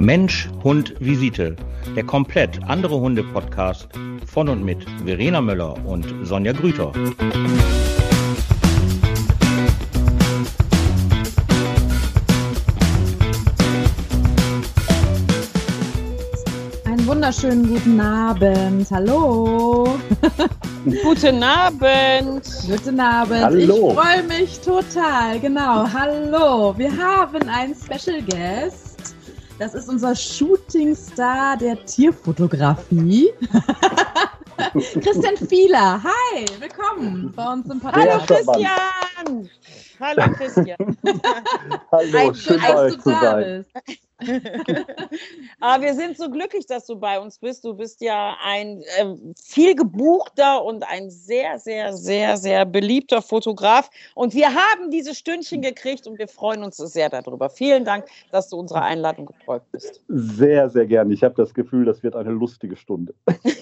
Mensch, Hund, Visite. Der komplett andere Hunde-Podcast von und mit Verena Möller und Sonja Grüter. Einen wunderschönen guten Abend. Hallo. Guten Abend. Guten Abend. Hallo. Ich freue mich total. Genau. Hallo. Wir haben einen Special Guest. Das ist unser Shootingstar der Tierfotografie. Christian Fieler. Hi, willkommen bei uns im Podcast. Hallo Christian. Hallo Christian. Hallo, schön bei euch zu sein. Aber wir sind so glücklich, dass du bei uns bist. Du bist ja ein viel gebuchter und ein sehr, sehr, sehr, sehr beliebter Fotograf. Und wir haben dieses Stündchen gekriegt und wir freuen uns sehr darüber. Vielen Dank, dass du unserer Einladung gefolgt bist. Sehr, sehr gerne. Ich habe das Gefühl, das wird eine lustige Stunde.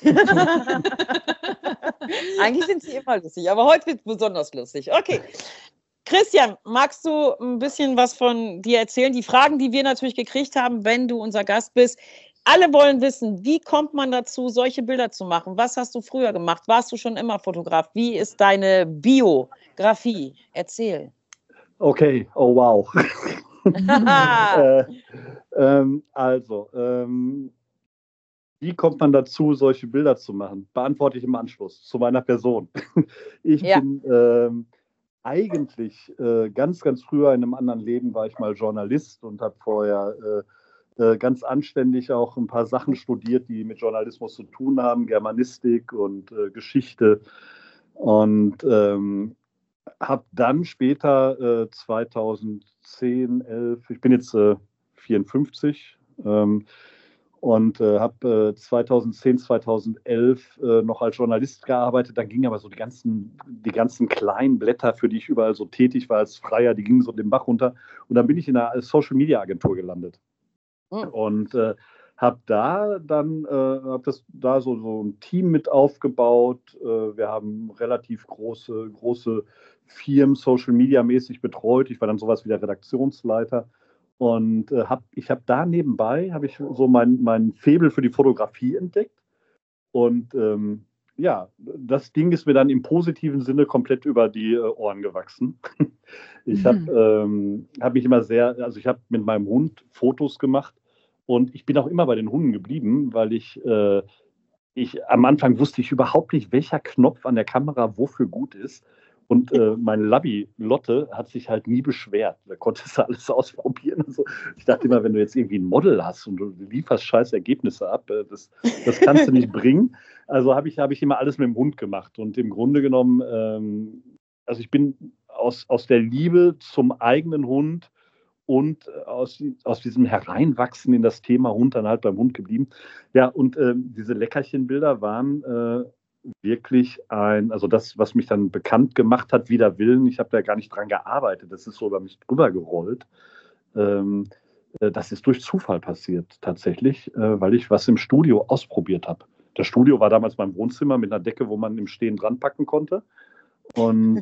Eigentlich sind sie immer lustig, aber heute wird es besonders lustig. Okay. Christian, magst du ein bisschen was von dir erzählen? Die Fragen, die wir natürlich gekriegt haben, wenn du unser Gast bist. Alle wollen wissen, wie kommt man dazu, solche Bilder zu machen? Was hast du früher gemacht? Warst du schon immer Fotograf? Wie ist deine Biografie? Erzähl. Okay, oh wow. Wie kommt man dazu, solche Bilder zu machen? Beantworte ich im Anschluss zu meiner Person. Ich bin eigentlich ganz, ganz früher in einem anderen Leben war ich mal Journalist und habe vorher ganz anständig auch ein paar Sachen studiert, die mit Journalismus zu tun haben, Germanistik und Geschichte. Und habe dann später 2010, 11, ich bin jetzt 54, und habe 2010, 2011 noch als Journalist gearbeitet. Da gingen aber so die ganzen kleinen Blätter, für die ich überall so tätig war als Freier, die gingen so den Bach runter. Und dann bin ich in einer Social-Media-Agentur gelandet. Und habe da dann so ein Team mit aufgebaut. Wir haben relativ große Firmen Social-Media-mäßig betreut. Ich war dann sowas wie der Redaktionsleiter. Und ich habe da nebenbei so mein Faible für die Fotografie entdeckt. Und das Ding ist mir dann im positiven Sinne komplett über die Ohren gewachsen. Ich habe mich immer ich habe mit meinem Hund Fotos gemacht und ich bin auch immer bei den Hunden geblieben, weil ich am Anfang wusste ich überhaupt nicht, welcher Knopf an der Kamera wofür gut ist. Und meine Labby Lotte hat sich halt nie beschwert. Da konntest du alles ausprobieren. Und so. Ich dachte immer, wenn du jetzt irgendwie ein Model hast und du lieferst scheiß Ergebnisse ab, das kannst du nicht bringen. Also habe ich immer alles mit dem Hund gemacht. Und im Grunde genommen, also ich bin aus der Liebe zum eigenen Hund und aus diesem Hereinwachsen in das Thema Hund dann halt beim Hund geblieben. Ja, und diese Leckerchenbilder waren wirklich also das, was mich dann bekannt gemacht hat, wider Willen. Ich habe da gar nicht dran gearbeitet. Das ist so über mich drüber gerollt. Das ist durch Zufall passiert tatsächlich, weil ich was im Studio ausprobiert habe. Das Studio war damals mein Wohnzimmer mit einer Decke, wo man im Stehen dran packen konnte. Und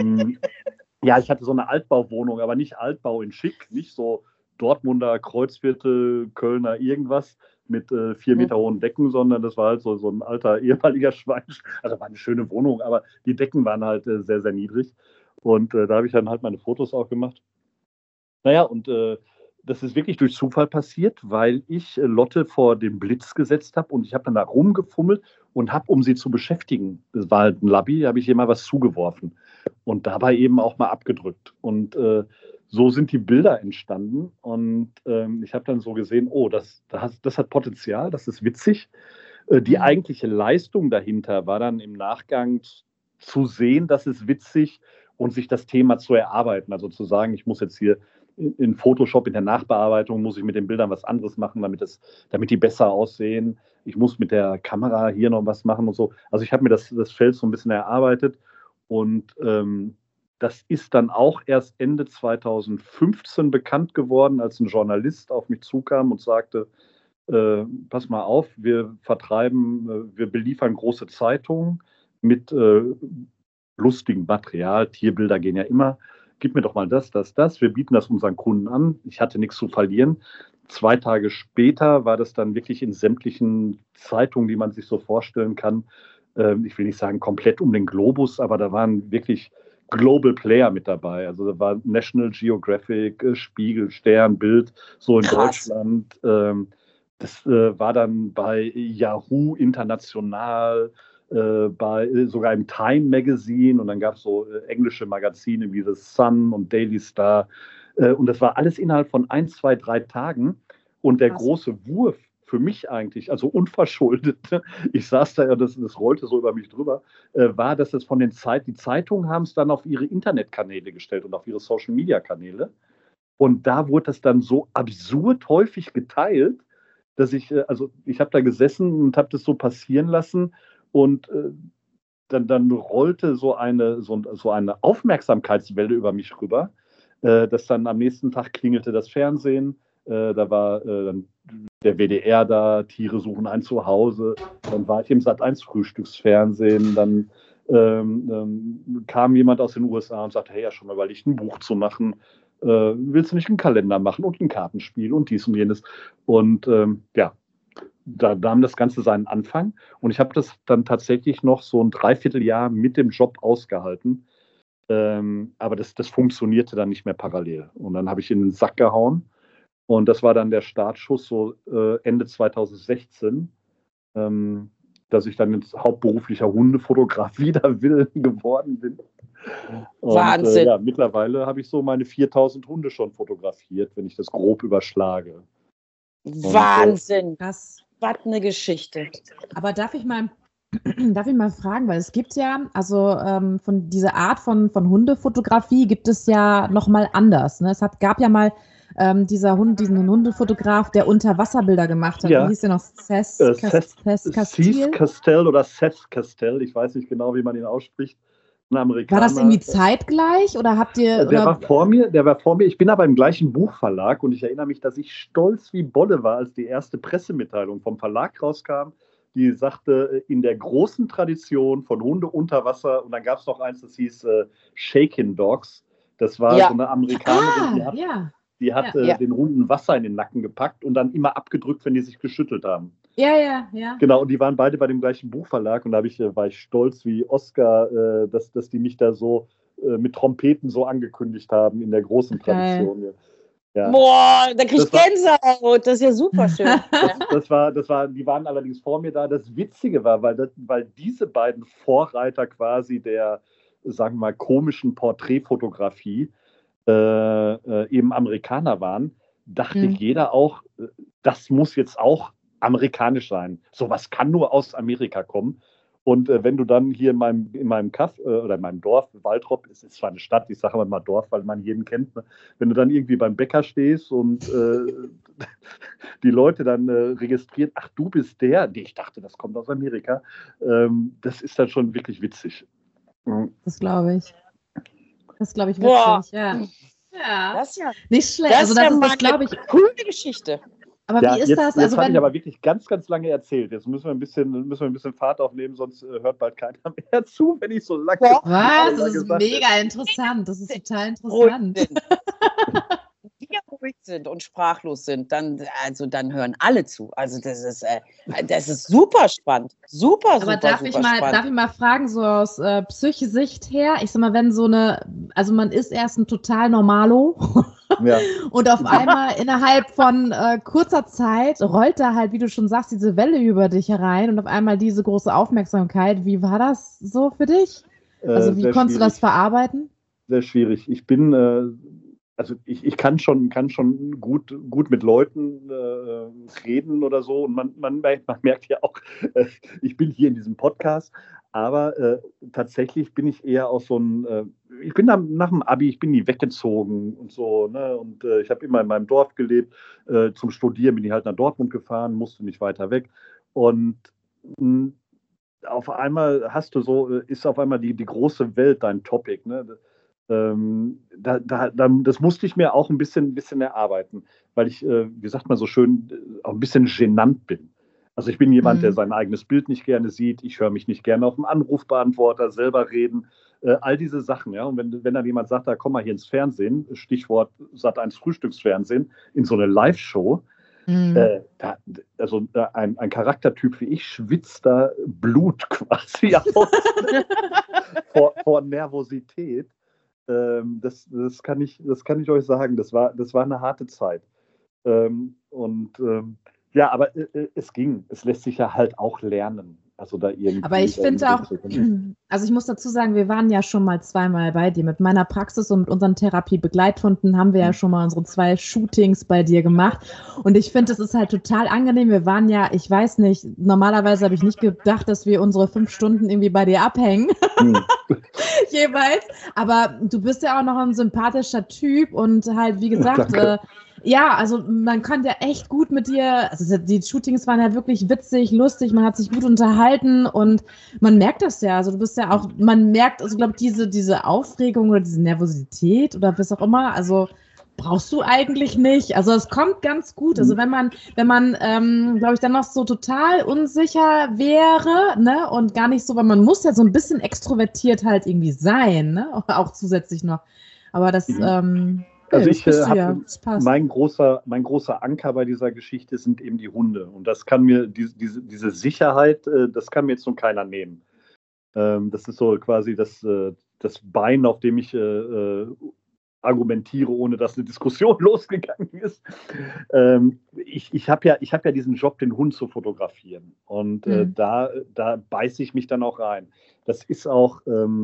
ich hatte so eine Altbauwohnung, aber nicht Altbau in schick, nicht so Dortmunder Kreuzviertel, Kölner irgendwas mit 4 Meter hohen Decken, sondern das war halt so ein alter ehemaliger Schweinstall. Also war eine schöne Wohnung, aber die Decken waren halt sehr, sehr niedrig. Und da habe ich dann halt meine Fotos auch gemacht. Naja, und das ist wirklich durch Zufall passiert, weil ich Lotte vor den Blitz gesetzt habe und ich habe dann da rumgefummelt und habe, um sie zu beschäftigen, das war halt ein Labby, habe ich ihr mal was zugeworfen und dabei eben auch mal abgedrückt. Und so sind die Bilder entstanden und ich habe dann so gesehen, oh, das hat Potenzial, das ist witzig. Die eigentliche Leistung dahinter war dann im Nachgang zu sehen, das ist witzig und sich das Thema zu erarbeiten. Also zu sagen, ich muss jetzt hier in Photoshop, in der Nachbearbeitung, muss ich mit den Bildern was anderes machen, damit die besser aussehen. Ich muss mit der Kamera hier noch was machen und so. Also ich habe mir das Feld so ein bisschen erarbeitet und das ist dann auch erst Ende 2015 bekannt geworden, als ein Journalist auf mich zukam und sagte, pass mal auf, wir beliefern große Zeitungen mit lustigem Material, Tierbilder gehen ja immer, gib mir doch mal das. Wir bieten das unseren Kunden an. Ich hatte nichts zu verlieren. 2 Tage später war das dann wirklich in sämtlichen Zeitungen, die man sich so vorstellen kann. Ich will nicht sagen komplett um den Globus, aber da waren wirklich Global Player mit dabei. Also da war National Geographic, Spiegel, Stern, Bild, so in Krass. Deutschland. Das war dann bei Yahoo international, sogar im Time Magazine, und dann gab es so englische Magazine wie The Sun und Daily Star. Und das war alles innerhalb von 1, 2, 3 Tagen. Und der große Wurf für mich eigentlich, also unverschuldet, ich saß da ja, das rollte so über mich drüber, war, dass es von die Zeitungen haben es dann auf ihre Internetkanäle gestellt und auf ihre Social-Media-Kanäle. Und da wurde das dann so absurd häufig geteilt, dass ich habe da gesessen und habe das so passieren lassen, und dann rollte so eine Aufmerksamkeitswelle über mich rüber, dass dann am nächsten Tag klingelte das Fernsehen, da war dann der WDR da, Tiere suchen ein Zuhause, dann war ich im Sat.1 Frühstücksfernsehen, dann kam jemand aus den USA und sagte, hey, ja, schon mal überlegt, ein Buch zu machen, willst du nicht einen Kalender machen und ein Kartenspiel und dies und jenes, und da nahm das Ganze seinen Anfang, und ich habe das dann tatsächlich noch so ein Dreivierteljahr mit dem Job ausgehalten, aber das funktionierte dann nicht mehr parallel, und dann habe ich in den Sack gehauen, und das war dann der Startschuss so Ende 2016, dass ich dann jetzt hauptberuflicher Hundefotograf wider Willen geworden bin. Und, Wahnsinn. Mittlerweile habe ich so meine 4000 Hunde schon fotografiert, wenn ich das grob überschlage. Wahnsinn. Krass. Was eine Geschichte. Aber darf ich mal fragen, weil es gibt ja, also von dieser Art von Hundefotografie gibt es ja nochmal anders. Ne? Gab ja mal diesen Hundefotograf, der Unterwasserbilder gemacht hat. Ja. Wie hieß der noch? Seth Castell oder Seth Castell, ich weiß nicht genau, wie man ihn ausspricht. Ein Amerikaner. War das irgendwie zeitgleich oder habt ihr... Der war vor mir. Ich bin aber im gleichen Buchverlag, und ich erinnere mich, dass ich stolz wie Bolle war, als die erste Pressemitteilung vom Verlag rauskam, die sagte, in der großen Tradition von Hunde unter Wasser, und dann gab es noch eins, das hieß Shaken Dogs. Das war so eine Amerikanerin, die hat den Hunden Wasser in den Nacken gepackt und dann immer abgedrückt, wenn die sich geschüttelt haben. Ja. Genau, und die waren beide bei dem gleichen Buchverlag, und da war ich stolz wie Oscar, dass die mich da so mit Trompeten so angekündigt haben in der großen Tradition. Ja. Boah, da krieg ich Gänsehaut, das ist ja super schön. Die waren allerdings vor mir da. Das Witzige war, weil diese beiden Vorreiter quasi der, sagen wir mal, komischen Porträtfotografie eben Amerikaner waren, dachte jeder auch, das muss jetzt auch amerikanisch sein. Sowas kann nur aus Amerika kommen. Und wenn du dann hier in meinem Kaff oder in meinem Dorf, Waltrop, es ist zwar eine Stadt, ich sage aber mal Dorf, weil man jeden kennt, ne? Wenn du dann irgendwie beim Bäcker stehst und die Leute dann registrieren, ach, du bist der, ich dachte, das kommt aus Amerika, das ist dann schon wirklich witzig. Das glaube ich. Witzig, ja. Das ist ja nicht schlecht. Das ist das glaube ich. Coole Geschichte. Aber wie ist das? Jetzt habe ich aber wirklich ganz, ganz lange erzählt. Jetzt müssen wir ein bisschen Fahrt aufnehmen, sonst hört bald keiner mehr zu, wenn ich so lange. Was? Das ist mega interessant. Das ist total interessant. Die ja ruhig sind und sprachlos sind, dann hören alle zu. Also das ist super spannend. Aber darf ich mal fragen, so aus Psyche-Sicht her, ich sag mal, wenn also man ist erst ein total Normalo und auf einmal innerhalb von kurzer Zeit rollt da halt, wie du schon sagst, diese Welle über dich herein und auf einmal diese große Aufmerksamkeit. Wie war das so für dich? Also wie konntest du das verarbeiten? Sehr schwierig. Ich bin ich kann schon gut mit Leuten reden oder so, und man merkt ja auch, ich bin hier in diesem Podcast, aber tatsächlich bin ich eher aus so ein, ich bin nach dem Abi, ich bin nie weggezogen und so, ne? Und ich habe immer in meinem Dorf gelebt, zum Studieren bin ich halt nach Dortmund gefahren, musste nicht weiter weg, und auf einmal ist auf einmal die große Welt dein Topic, ne? Das musste ich mir auch ein bisschen erarbeiten, weil ich, wie sagt man so schön, auch ein bisschen genannt bin. Also ich bin jemand, der sein eigenes Bild nicht gerne sieht. Ich höre mich nicht gerne auf dem Anrufbeantworter selber reden. All diese Sachen, ja. Und wenn dann jemand sagt, da komm mal hier ins Fernsehen, Stichwort Sat.1 Frühstücksfernsehen, in so eine Live-Show, Ein Charaktertyp wie ich schwitzt da Blut quasi aus vor Nervosität. Das kann ich euch sagen. Das war eine harte Zeit. Aber es ging. Es lässt sich ja halt auch lernen. Also da irgendwie. Aber ich finde auch, also ich muss dazu sagen, wir waren ja schon mal zweimal bei dir. Mit meiner Praxis und mit unseren Therapiebegleithunden haben wir ja schon mal unsere 2 Shootings bei dir gemacht. Und ich finde, es ist halt total angenehm. Wir waren ja, ich weiß nicht, normalerweise habe ich nicht gedacht, dass wir unsere 5 Stunden irgendwie bei dir abhängen. Jeweils. Aber du bist ja auch noch ein sympathischer Typ und halt, wie gesagt, ja, also man kann ja echt gut mit dir, also die Shootings waren ja wirklich witzig, lustig, man hat sich gut unterhalten und man merkt das ja, also du bist ja auch, man merkt, also glaube ich, diese Aufregung oder diese Nervosität oder was auch immer, also brauchst du eigentlich nicht, also es kommt ganz gut, also wenn man glaube ich, dann noch so total unsicher wäre, ne, und gar nicht so, weil man muss ja so ein bisschen extrovertiert halt irgendwie sein, ne, auch zusätzlich noch, aber das, Also mein großer Anker bei dieser Geschichte sind eben die Hunde. Und das kann mir, diese Sicherheit, das kann mir jetzt nun keiner nehmen. Das ist so quasi das Bein, auf dem ich argumentiere, ohne dass eine Diskussion losgegangen ist. Ich habe ja diesen Job, den Hund zu fotografieren. Und da beiße ich mich dann auch rein. Das ist auch...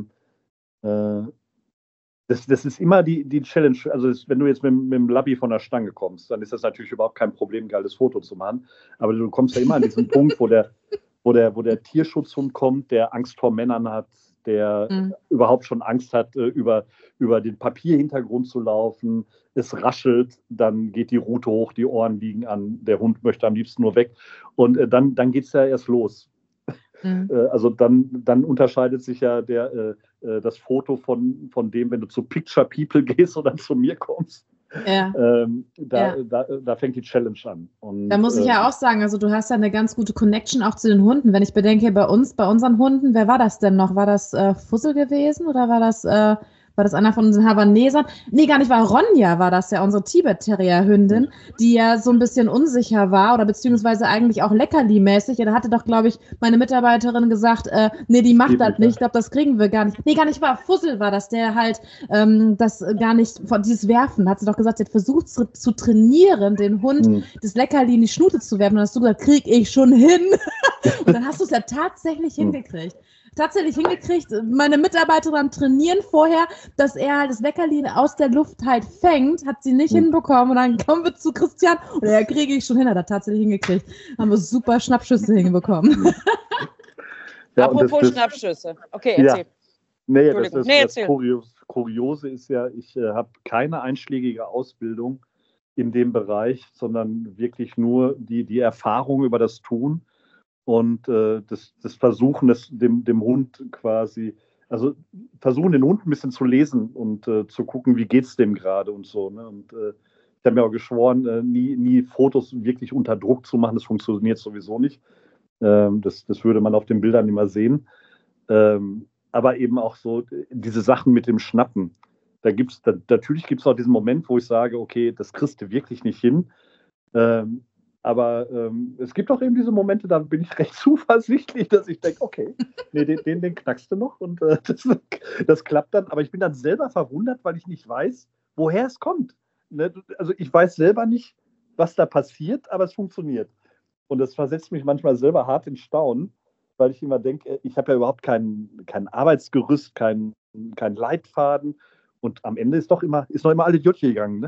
Das ist immer die Challenge. Also wenn du jetzt mit dem Labby von der Stange kommst, dann ist das natürlich überhaupt kein Problem, ein geiles Foto zu machen. Aber du kommst ja immer an diesen Punkt, wo der Tierschutzhund kommt, der Angst vor Männern hat, der überhaupt schon Angst hat, über den Papierhintergrund zu laufen. Es raschelt, dann geht die Rute hoch, die Ohren liegen an, der Hund möchte am liebsten nur weg. Und dann geht es ja erst los. Also dann unterscheidet sich ja das Foto von dem, wenn du zu Picture People gehst oder zu mir kommst. Ja. Da fängt die Challenge an. Und, da muss ich ja auch sagen, also du hast ja eine ganz gute Connection auch zu den Hunden. Wenn ich bedenke, bei unseren Hunden, wer war das denn noch? War das Fussel gewesen oder war das einer von unseren Havanesern? Nee, gar nicht, Ronja war das ja, unsere Tibet-Terrier-Hündin, die ja so ein bisschen unsicher war oder beziehungsweise eigentlich auch Leckerli-mäßig. Ja, da hatte doch, glaube ich, meine Mitarbeiterin gesagt, nee, die macht das nicht, ich glaube, das kriegen wir gar nicht. Nee, gar nicht wahr, Fussel war das, der halt das gar nicht, dieses Werfen, hat sie doch gesagt, sie hat versucht zu trainieren, den Hund das Leckerli in die Schnute zu werfen. Und hast du gesagt, krieg ich schon hin. Und dann hast du es ja tatsächlich hingekriegt. Meine Mitarbeiterin trainieren vorher, dass er halt das Leckerli aus der Luft halt fängt, hat sie nicht hinbekommen und dann kommen wir zu Christian und er kriege ich schon hin, hat er tatsächlich hingekriegt. Haben wir super Schnappschüsse hinbekommen. Ja, apropos Schnappschüsse. Okay, erzähl. Ja. Das Kuriose ist ja, ich habe keine einschlägige Ausbildung in dem Bereich, sondern wirklich nur die Erfahrung über das Tun. Und das Versuchen, dem Hund quasi, also versuchen, den Hund ein bisschen zu lesen und zu gucken, wie geht es dem gerade und so. Ne? Und ich habe mir auch geschworen, nie Fotos wirklich unter Druck zu machen. Das funktioniert sowieso nicht. Das würde man auf den Bildern immer sehen. Aber eben auch so diese Sachen mit dem Schnappen. Natürlich gibt es auch diesen Moment, wo ich sage, okay, das kriegst du wirklich nicht hin. Aber es gibt auch eben diese Momente, da bin ich recht zuversichtlich, dass ich denke, okay, nee, den knackst du noch und das klappt dann. Aber ich bin dann selber verwundert, weil ich nicht weiß, woher es kommt. Ne? Also ich weiß selber nicht, was da passiert, aber es funktioniert. Und das versetzt mich manchmal selber hart in Staunen, weil ich immer denke, ich habe ja überhaupt kein Arbeitsgerüst, kein Leitfaden. Und am Ende ist noch immer alles gut gegangen.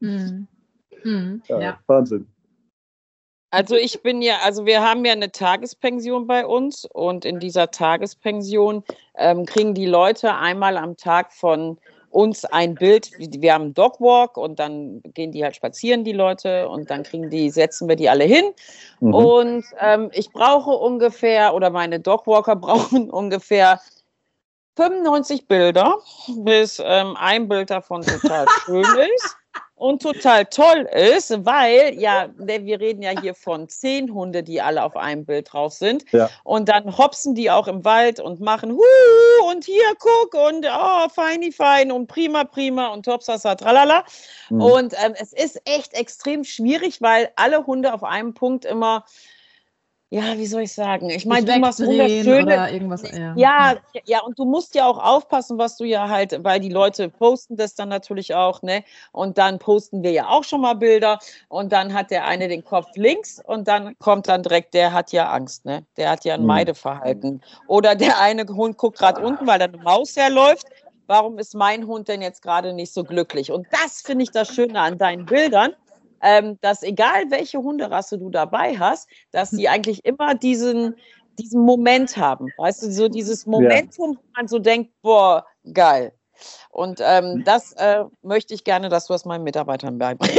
Ne? Ja. Wahnsinn. Also wir haben ja eine Tagespension bei uns und in dieser Tagespension kriegen die Leute einmal am Tag von uns ein Bild. Wir haben einen Dogwalk und dann gehen die halt spazieren, die Leute, und dann setzen wir die alle hin. Und ich brauche ungefähr, oder meine Dogwalker brauchen ungefähr 95 Bilder, bis ein Bild davon total schön ist. und total toll ist, weil wir reden ja hier von 10 Hunde, die alle auf einem Bild drauf sind. Ja. Und dann hopsen die auch im Wald und machen und hier guck und fein und prima und topsasa tralala. Und es ist echt extrem schwierig, weil alle Hunde auf einem Punkt immer, wie soll ich sagen? Ich meine, du machst wunderschöne oder irgendwas. Ja, und du musst ja auch aufpassen, was du ja halt, weil die Leute posten das dann natürlich auch, ne? Und dann posten wir ja auch schon mal Bilder und dann hat der eine den Kopf links und dann kommt dann direkt, der hat ja Angst, ne? Der hat ja ein Meideverhalten. Oder der eine Hund guckt gerade unten, weil da eine Maus herläuft. Warum ist mein Hund denn jetzt gerade nicht so glücklich? Und das finde ich das Schöne an deinen Bildern. Dass egal welche Hunderasse du dabei hast, dass die eigentlich immer diesen Moment haben. Weißt du, so dieses Momentum, wo man so denkt, boah, geil. Und das möchte ich gerne, dass du es meinen Mitarbeitern beibringst.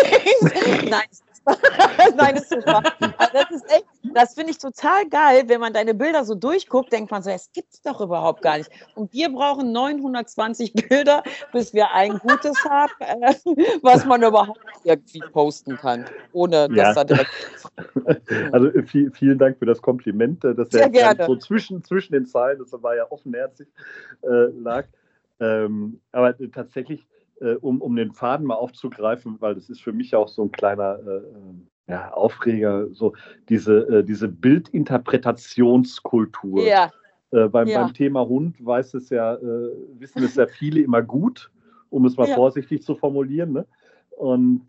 Nein, das ist super. Das finde ich total geil, wenn man deine Bilder so durchguckt, denkt man so, es gibt es doch überhaupt gar nicht. Und wir brauchen 920 Bilder, bis wir ein gutes haben, was man überhaupt irgendwie posten kann, ohne dass da direkt... Also vielen Dank für das Kompliment, dass Sehr gerne. So zwischen den Zeilen, das war ja offenherzig, lag. Aber tatsächlich, um den Faden mal aufzugreifen, weil das ist für mich auch so ein kleiner Aufreger, so diese Bildinterpretationskultur. Ja. Beim Thema Hund wissen es ja viele immer gut, um es mal vorsichtig zu formulieren. Ne? Und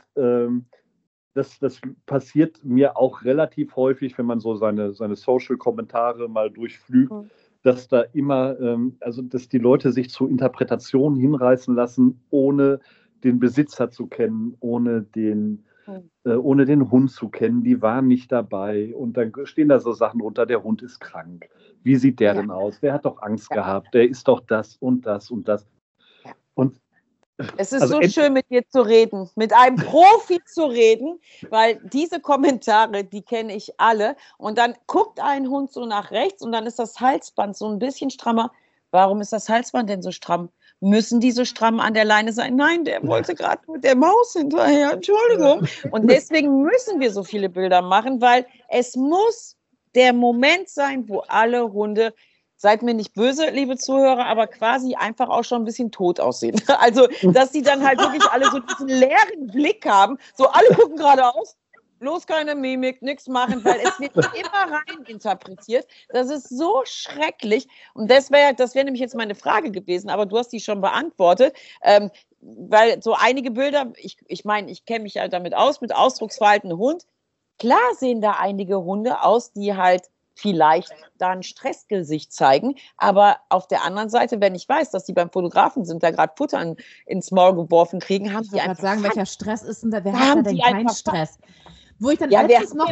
das passiert mir auch relativ häufig, wenn man so seine Social-Kommentare mal durchflügt, dass da immer, dass die Leute sich zu Interpretationen hinreißen lassen, ohne den Besitzer zu kennen, ohne den Hund zu kennen, die waren nicht dabei. Und dann stehen da so Sachen drunter, der Hund ist krank. Wie sieht der denn aus? Der hat doch Angst gehabt, der ist doch das und das und das. Ja. Und es ist so schön, mit dir zu reden, mit einem Profi zu reden, weil diese Kommentare, die kenne ich alle. Und dann guckt ein Hund so nach rechts und dann ist das Halsband so ein bisschen strammer. Warum ist das Halsband denn so stramm? Müssen die so stramm an der Leine sein? Nein, der wollte gerade mit der Maus hinterher, Entschuldigung. Und deswegen müssen wir so viele Bilder machen, weil es muss der Moment sein, wo alle Hunde, seid mir nicht böse, liebe Zuhörer, aber quasi einfach auch schon ein bisschen tot aussehen. Also, dass die dann halt wirklich alle so diesen leeren Blick haben, so alle gucken geradeaus, bloß keine Mimik, nichts machen, weil es wird immer rein interpretiert. Das ist so schrecklich. Und das wäre nämlich jetzt meine Frage gewesen, aber du hast die schon beantwortet. Weil so einige Bilder, ich meine, ich kenne mich ja damit aus, mit Ausdrucksverhalten Hund. Klar sehen da einige Hunde aus, die halt vielleicht da ein Stressgesicht zeigen, aber auf der anderen Seite, wenn ich weiß, dass die beim Fotografen sind, da gerade Futter ins Maul geworfen kriegen, haben die einfach... sagen, welcher Stress ist denn da? Wer hat da denn keinen Stress? Wo ich dann wer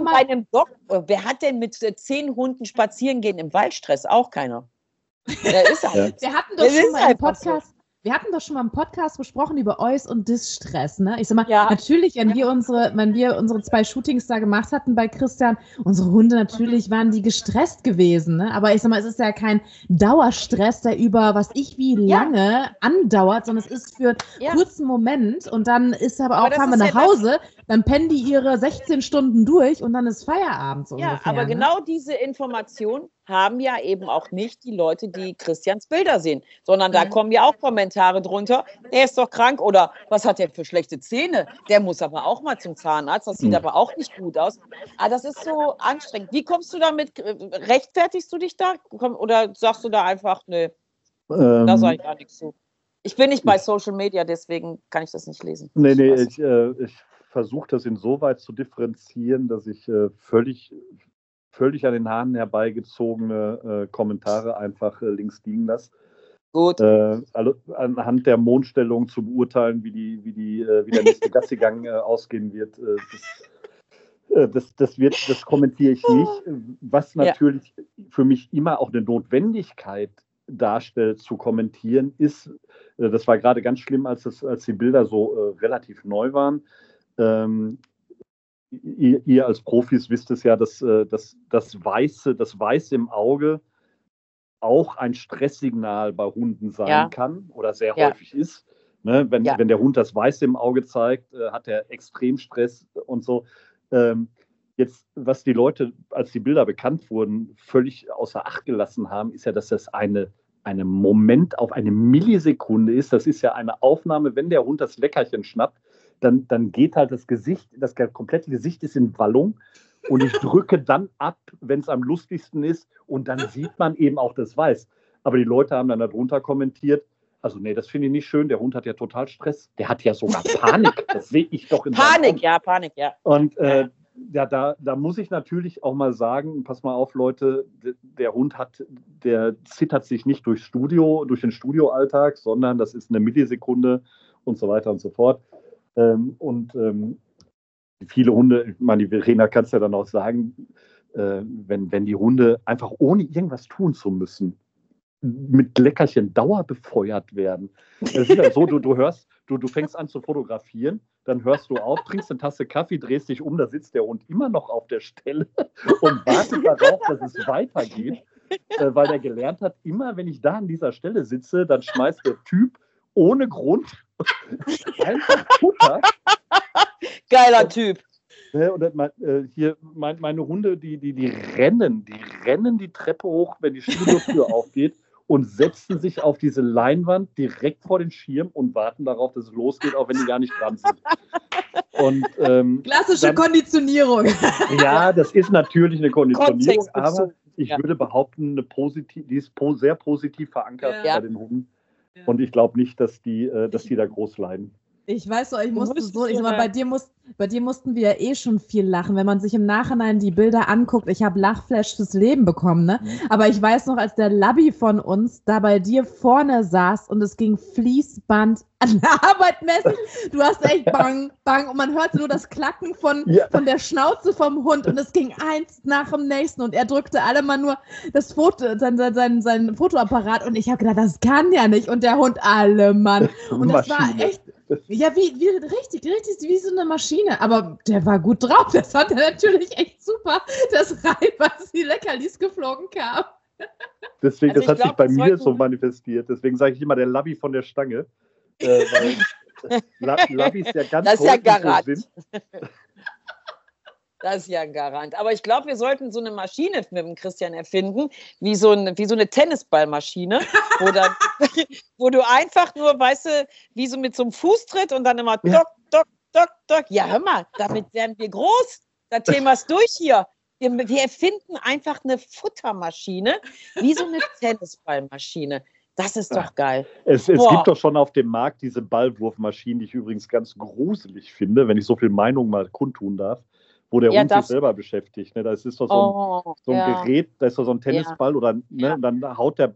hat denn mit 10 Hunden spazieren gehen im Wald Stress? Auch keiner. Der ist halt. Wir hatten doch schon mal einen Podcast. Wir hatten doch schon mal einen Podcast besprochen über Eus- und Dis-Stress, ne? Ich sag mal, natürlich, wenn wir unsere 2 Shootings da gemacht hatten bei Christian, unsere Hunde natürlich waren die gestresst gewesen, ne? Aber ich sag mal, es ist ja kein Dauerstress, der über wie lange andauert, sondern es ist für einen kurzen Moment und dann ist fahren wir nach Hause, dann pennen die ihre 16 Stunden durch und dann ist Feierabend so ungefähr. Ja, aber genau diese Information haben ja eben auch nicht die Leute, die Christians Bilder sehen, sondern da kommen ja auch Kommentare drunter, der ist doch krank oder was hat der für schlechte Zähne? Der muss aber auch mal zum Zahnarzt, das sieht aber auch nicht gut aus. Aber das ist so anstrengend. Wie kommst du damit, rechtfertigst du dich da oder sagst du da einfach, nö, da sage ich gar nichts zu. Ich bin nicht bei Social Media, deswegen kann ich das nicht lesen. Nee, ich versuche das insoweit zu differenzieren, dass ich völlig an den Haaren herbeigezogene Kommentare einfach links liegen lasse. Gut. Also anhand der Mondstellung zu beurteilen, wie der nächste Gassigang ausgehen wird, das kommentiere ich nicht. Was natürlich für mich immer auch eine Notwendigkeit darstellt zu kommentieren, ist, das war gerade ganz schlimm, als die Bilder so relativ neu waren. Ihr als Profis wisst es ja, dass das Weiße im Auge auch ein Stresssignal bei Hunden sein kann oder sehr häufig ist. Ne? Wenn der Hund das Weiße im Auge zeigt, hat er Extremstress und so. Jetzt, was die Leute, als die Bilder bekannt wurden, völlig außer Acht gelassen haben, ist ja, dass das eine Moment auf eine Millisekunde ist. Das ist ja eine Aufnahme, wenn der Hund das Leckerchen schnappt, dann geht halt das Gesicht, das komplette Gesicht ist in Wallung und ich drücke dann ab, wenn es am lustigsten ist und dann sieht man eben auch das Weiß. Aber die Leute haben dann darunter kommentiert, also nee, das finde ich nicht schön, der Hund hat ja total Stress, der hat ja sogar Panik, das sehe ich doch in Panik, ja. Und da muss ich natürlich auch mal sagen, pass mal auf, Leute, der Hund der zittert sich nicht durch den Studioalltag, sondern das ist eine Millisekunde und so weiter und so fort. Viele Hunde, ich meine, die Verena kann es ja dann auch sagen, wenn die Hunde einfach ohne irgendwas tun zu müssen, mit Leckerchen dauerbefeuert werden. Das ist ja so, du fängst an zu fotografieren, dann hörst du auf, trinkst eine Tasse Kaffee, drehst dich um, da sitzt der Hund immer noch auf der Stelle und wartet darauf, dass es weitergeht, weil der gelernt hat, immer wenn ich da an dieser Stelle sitze, dann schmeißt der Typ ohne Grund einfach Futter. Geiler Typ. Und meine Hunde, die rennen die Treppe hoch, wenn die Studiotür aufgeht und setzen sich auf diese Leinwand direkt vor den Schirm und warten darauf, dass es losgeht, auch wenn die gar nicht dran sind. Und, klassische Konditionierung. Ja, das ist natürlich eine Konditionierung, aber ich würde behaupten, die ist sehr positiv verankert bei den Hunden. Ja. Und ich glaube nicht, dass die da groß leiden. Ich weiß so, bei dir mussten wir ja eh schon viel lachen, wenn man sich im Nachhinein die Bilder anguckt. Ich habe Lachflash fürs Leben bekommen, ne? Aber ich weiß noch, als der Labby von uns da bei dir vorne saß und es ging Fließband an der Arbeit messen. Du hast echt bang, bang und man hörte nur das Klacken von der Schnauze vom Hund und es ging eins nach dem nächsten und er drückte alle mal nur das Foto, sein Fotoapparat und ich habe gedacht, das kann ja nicht und der Hund alle Mann. Und das war echt, ja, richtig wie so eine Maschine. Aber der war gut drauf. Das fand er natürlich echt super, dass reihweise die Leckerlis geflogen kamen. Deswegen, das hat sich bei mir so manifestiert. Deswegen sage ich immer der Labby von der Stange. Weil Labbys ja ganz das ist ja Garant. Sind. Das ist ja ein Garant. Aber ich glaube, wir sollten so eine Maschine mit dem Christian erfinden, wie so eine Tennisballmaschine, wo du einfach nur, weißt du, wie so mit so einem Fußtritt und dann immer dock, dock, dock, dock. Ja, hör mal, damit werden wir groß. Das Thema ist durch hier. Wir erfinden einfach eine Futtermaschine, wie so eine Tennisballmaschine. Das ist doch geil. Es gibt doch schon auf dem Markt diese Ballwurfmaschinen, die ich übrigens ganz gruselig finde, wenn ich so viel Meinung mal kundtun darf, wo der Hund sich selber beschäftigt. Ne? Das ist doch so ein Gerät, da ist doch so ein Tennisball oder dann haut der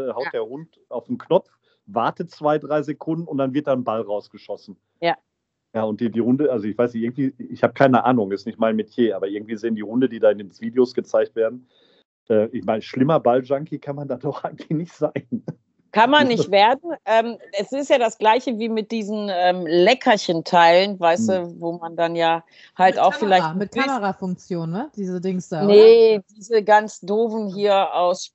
Hund auf den Knopf, wartet 2-3 Sekunden und dann wird da ein Ball rausgeschossen. Ja. Ja, und die Hunde, also ich weiß nicht, irgendwie, ich habe keine Ahnung, ist nicht mein Metier, aber irgendwie sehen die Hunde, die da in den Videos gezeigt werden, ich meine, schlimmer Balljunkie kann man da doch eigentlich nicht sein. Kann man nicht werden. Es ist ja das Gleiche wie mit diesen Leckerchenteilen, weißt du, wo man dann ja halt mit auch Kamera, vielleicht... Mit Kamerafunktion, ne? Diese Dings da, nee, oder? Diese ganz doofen hier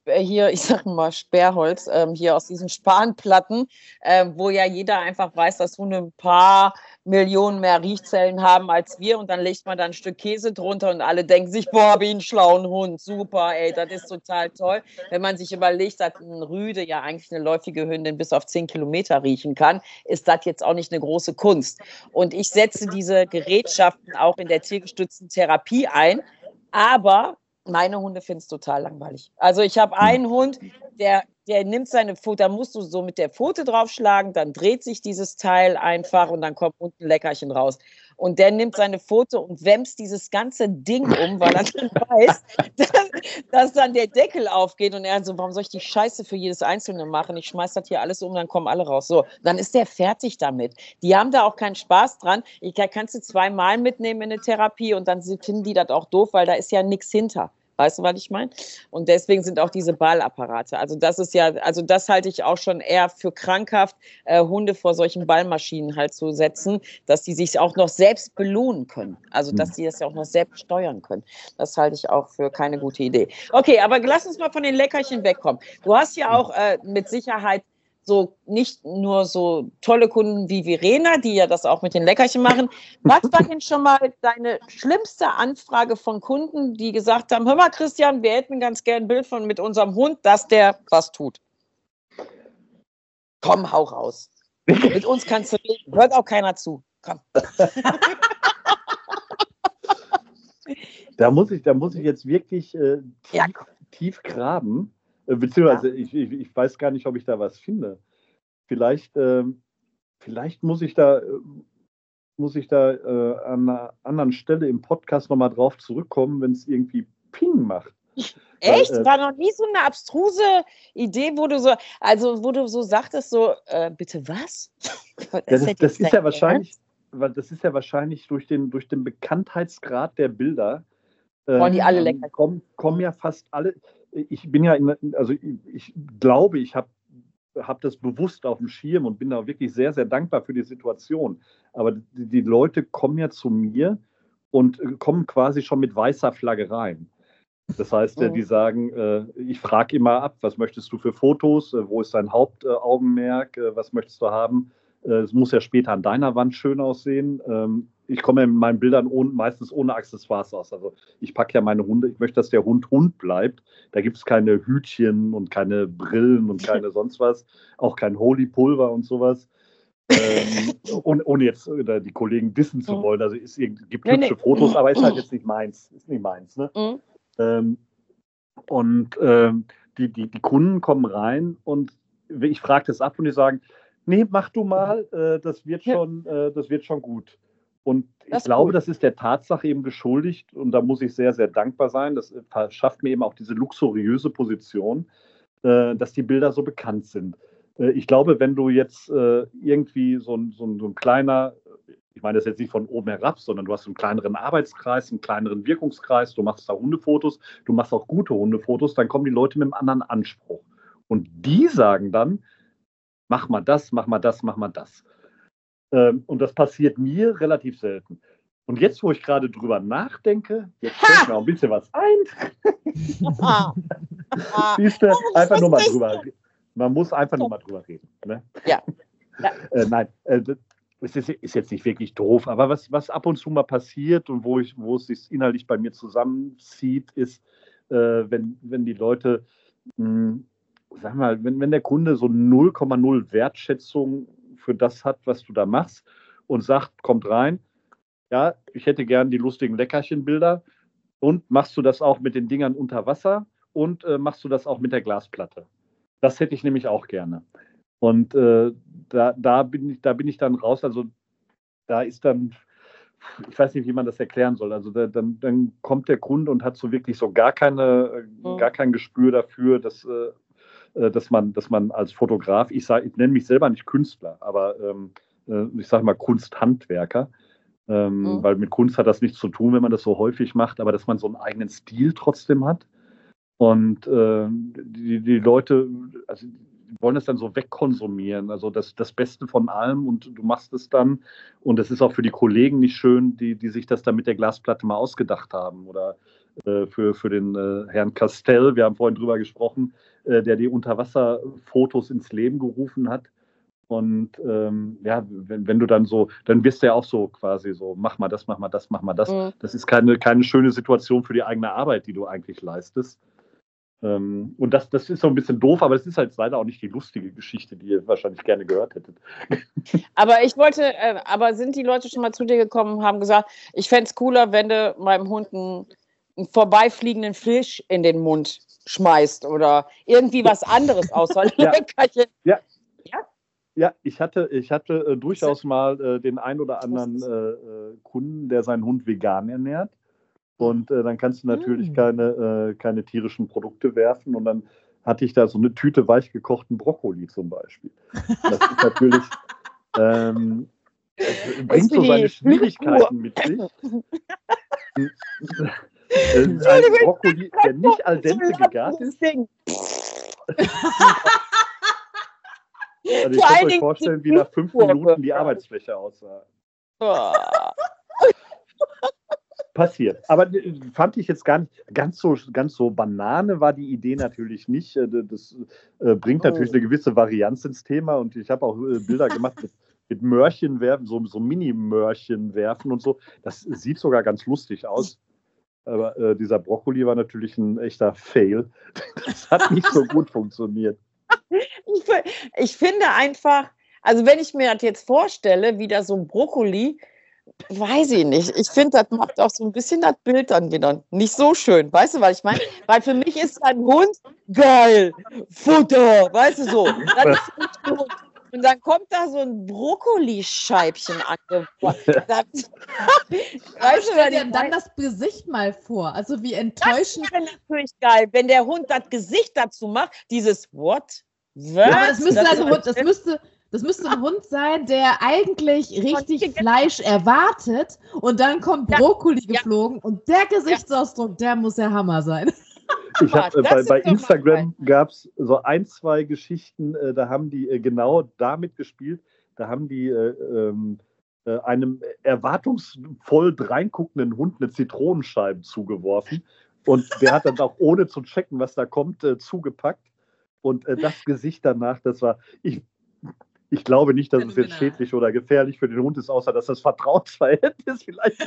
ich sag mal Sperrholz, hier aus diesen Spanplatten, wo ja jeder einfach weiß, dass Hunde ein paar Millionen mehr Riechzellen haben als wir und dann legt man da ein Stück Käse drunter und alle denken sich, boah, hab ich einen schlauen Hund, super, ey, das ist total toll. Wenn man sich überlegt, dass ein Rüde ja eigentlich eine läufige Hündin bis auf 10 Kilometer riechen kann, ist das jetzt auch nicht eine große Kunst. Und ich setze diese Gerätschaften auch in der tiergestützten Therapie ein, aber meine Hunde finden es total langweilig. Also ich habe einen Hund, der nimmt seine Pfote, da musst du so mit der Pfote draufschlagen, dann dreht sich dieses Teil einfach und dann kommt unten ein Leckerchen raus. Und der nimmt seine Pfote und wämst dieses ganze Ding um, weil er dann weiß, dass dann der Deckel aufgeht und er so, warum soll ich die Scheiße für jedes Einzelne machen? Ich schmeiß das hier alles um, dann kommen alle raus. So, dann ist der fertig damit. Die haben da auch keinen Spaß dran. Kannst du 2-mal mitnehmen in eine Therapie und dann finden die das auch doof, weil da ist ja nichts hinter. Weißt du, was ich meine? Und deswegen sind auch diese Ballapparate. Also das halte ich auch schon eher für krankhaft, Hunde vor solchen Ballmaschinen halt zu setzen, dass die sich auch noch selbst belohnen können. Also dass die das ja auch noch selbst steuern können. Das halte ich auch für keine gute Idee. Okay, aber lass uns mal von den Leckerchen wegkommen. Du hast ja auch mit Sicherheit so nicht nur so tolle Kunden wie Verena, die ja das auch mit den Leckerchen machen. Was war denn schon mal deine schlimmste Anfrage von Kunden, die gesagt haben, hör mal Christian, wir hätten ganz gern ein Bild mit unserem Hund, dass der was tut? Komm, hau raus. Mit uns kannst du reden, hört auch keiner zu. Komm. Da muss ich jetzt wirklich tief graben. Beziehungsweise ich weiß gar nicht, ob ich da was finde. Vielleicht muss ich da an einer anderen Stelle im Podcast nochmal drauf zurückkommen, wenn es irgendwie Ping macht. Echt? War noch nie so eine abstruse Idee, wo du so sagtest, so, bitte was? Das ist ja wahrscheinlich durch den Bekanntheitsgrad der Bilder. Wollen die alle lecker? Kommen ja fast alle. Ich bin ja, ich glaube, ich habe das bewusst auf dem Schirm und bin da wirklich sehr, sehr dankbar für die Situation. Aber die Leute kommen ja zu mir und kommen quasi schon mit weißer Flagge rein. Das heißt, die sagen, ich frage immer ab, was möchtest du für Fotos, wo ist dein Hauptaugenmerk, was möchtest du haben? Es muss ja später an deiner Wand schön aussehen. Ich komme in meinen Bildern meistens ohne Accessoires aus. Also ich packe ja meine Hunde, ich möchte, dass der Hund bleibt. Da gibt es keine Hütchen und keine Brillen und keine sonst was. Auch kein Holy Pulver und sowas. Ohne jetzt die Kollegen dissen zu wollen. Also es gibt hübsche Fotos, aber ist halt jetzt nicht meins. Ist nicht meins, ne? Die Kunden kommen rein und ich frage das ab und die sagen, nee, mach du mal, das wird schon gut. Und ich glaube, das ist der Tatsache eben geschuldigt und da muss ich sehr, sehr dankbar sein. Das verschafft mir eben auch diese luxuriöse Position, dass die Bilder so bekannt sind. Ich glaube, wenn du jetzt irgendwie so ein kleiner, ich meine das jetzt nicht von oben herab, sondern du hast einen kleineren Arbeitskreis, einen kleineren Wirkungskreis, du machst da Hundefotos, du machst auch gute Hundefotos, dann kommen die Leute mit einem anderen Anspruch. Und die sagen dann, mach mal das, mach mal das, mach mal das. Und das passiert mir relativ selten. Und jetzt, wo ich gerade drüber nachdenke, jetzt fällt mir auch ein bisschen was ein. Siehst du, einfach nur mal drüber reden. Man muss einfach nur mal drüber reden. Ne? Ja. Nein, es ist jetzt nicht wirklich doof, aber was ab und zu mal passiert und wo es sich inhaltlich bei mir zusammenzieht, ist, wenn die Leute, sag mal, wenn der Kunde so 0,0 Wertschätzung für das hat, was du da machst und sagt, kommt rein, ja, ich hätte gern die lustigen Leckerchenbilder und machst du das auch mit den Dingern unter Wasser und machst du das auch mit der Glasplatte? Das hätte ich nämlich auch gerne. Und da bin ich dann raus, also da ist dann, ich weiß nicht, wie man das erklären soll, also dann kommt der Kunde und hat so wirklich so gar kein Gespür dafür, dass man als Fotograf, ich nenne mich selber nicht Künstler, aber ich sage mal Kunsthandwerker, weil mit Kunst hat das nichts zu tun, wenn man das so häufig macht, aber dass man so einen eigenen Stil trotzdem hat. Und die Leute, also die wollen es dann so wegkonsumieren, also das Beste von allem und du machst es dann und es ist auch für die Kollegen nicht schön, die sich das dann mit der Glasplatte mal ausgedacht haben oder für den Herrn Castell, wir haben vorhin drüber gesprochen, der die Unterwasserfotos ins Leben gerufen hat. Und wenn du dann so, dann wirst du ja auch so quasi so, mach mal das, mach mal das, mach mal das. Das ist keine schöne Situation für die eigene Arbeit, die du eigentlich leistest. Und das ist so ein bisschen doof, aber es ist halt leider auch nicht die lustige Geschichte, die ihr wahrscheinlich gerne gehört hättet. Aber sind die Leute schon mal zu dir gekommen und haben gesagt, ich fände es cooler, wenn du meinem Hund einen vorbeifliegenden Fisch in den Mund schmeißt oder irgendwie was anderes außer Leckerchen. Ja, ich hatte durchaus mal den ein oder anderen Kunden, der seinen Hund vegan ernährt. Und dann kannst du natürlich keine tierischen Produkte werfen. Und dann hatte ich da so eine Tüte weich gekochten Brokkoli zum Beispiel. Das ist natürlich, bringt so seine Schwierigkeiten mit sich. Ein Brokkoli, der nicht al dente gegart ist. Also ich kann euch vorstellen, wie nach 5 Minuten die Arbeitsfläche aussah. Passiert. Aber fand ich jetzt gar nicht ganz so Banane war die Idee natürlich nicht. Das bringt natürlich eine gewisse Varianz ins Thema und ich habe auch Bilder gemacht mit Möhrchen werfen, so Mini-Möhrchen werfen und so. Das sieht sogar ganz lustig aus. Aber dieser Brokkoli war natürlich ein echter Fail. Das hat nicht so gut funktioniert. Ich finde einfach, also wenn ich mir das jetzt vorstelle, wie da so ein Brokkoli, weiß ich nicht. Ich finde, das macht auch so ein bisschen das Bild dann wieder nicht so schön. Weißt du, was ich meine? Weil für mich ist ein Hund geil. Futter, weißt du so. Das ist nicht gut. Und dann kommt da so ein Brokkolischeibchen angebracht. Weißt du, stell dir dann das Gesicht mal vor. Also wie enttäuschend. Das wäre natürlich geil, wenn der Hund das Gesicht dazu macht. Dieses What? Ja, aber das müsste ein Hund sein, der eigentlich richtig Fleisch erwartet und dann kommt Brokkoli geflogen und der Gesichtsausdruck, der muss der Hammer sein. Ich habe bei Instagram gab es so 1, 2 Geschichten, da haben die genau damit gespielt. Da haben die einem erwartungsvoll dreinguckenden Hund eine Zitronenscheibe zugeworfen und der hat dann auch ohne zu checken, was da kommt, zugepackt. Und das Gesicht danach, das war, ich glaube nicht, dass es jetzt schädlich oder gefährlich für den Hund ist, außer dass das Vertrauensverhältnis vielleicht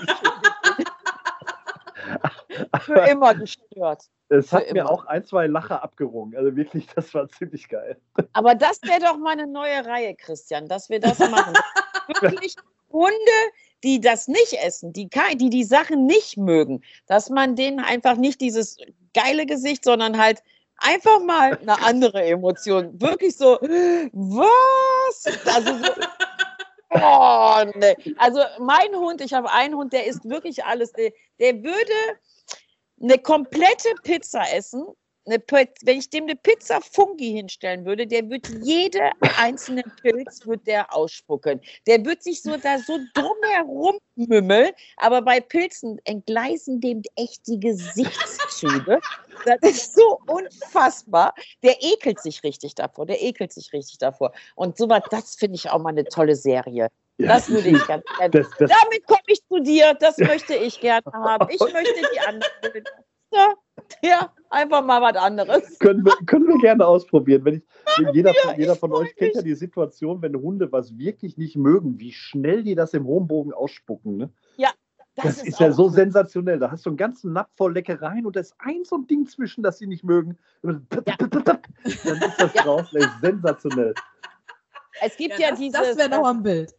für immer gestört. Es hat mir auch 1, 2 Lacher abgerungen. Also wirklich, das war ziemlich geil. Aber das wäre doch mal eine neue Reihe, Christian, dass wir das machen. Wirklich Hunde, die das nicht essen, die Sachen nicht mögen, dass man denen einfach nicht dieses geile Gesicht, sondern halt einfach mal eine andere Emotion. Wirklich so, was? Also so, oh, nee. Also mein Hund, ich habe einen Hund, der isst wirklich alles. Der würde eine komplette Pizza essen. Wenn ich dem eine Pizza Fungi hinstellen würde, der wird jede einzelne Pilz wird der ausspucken. Der wird sich so da so drumherum mümmeln, aber bei Pilzen entgleisen dem echt die Gesichtszüge. Das ist so unfassbar. Der ekelt sich richtig davor. Und sowas, das finde ich auch mal eine tolle Serie. Ja, das würde ich ganz gerne. Damit komme ich zu dir. Das möchte ich gerne haben. Ich möchte die anderen Bilder. Ja, einfach mal was anderes. Können wir gerne ausprobieren. Jeder von euch kennt ja die Situation, wenn Hunde was wirklich nicht mögen, wie schnell die das im hohen Bogen ausspucken. Ne? Ja. Das ist ja so sensationell. Da hast du einen ganzen Napf voll Leckereien und da ist so ein Ding zwischen, das sie nicht mögen. Dann ist das draußen. Das ist sensationell. Es gibt ja dieses. Das wäre noch am Bild.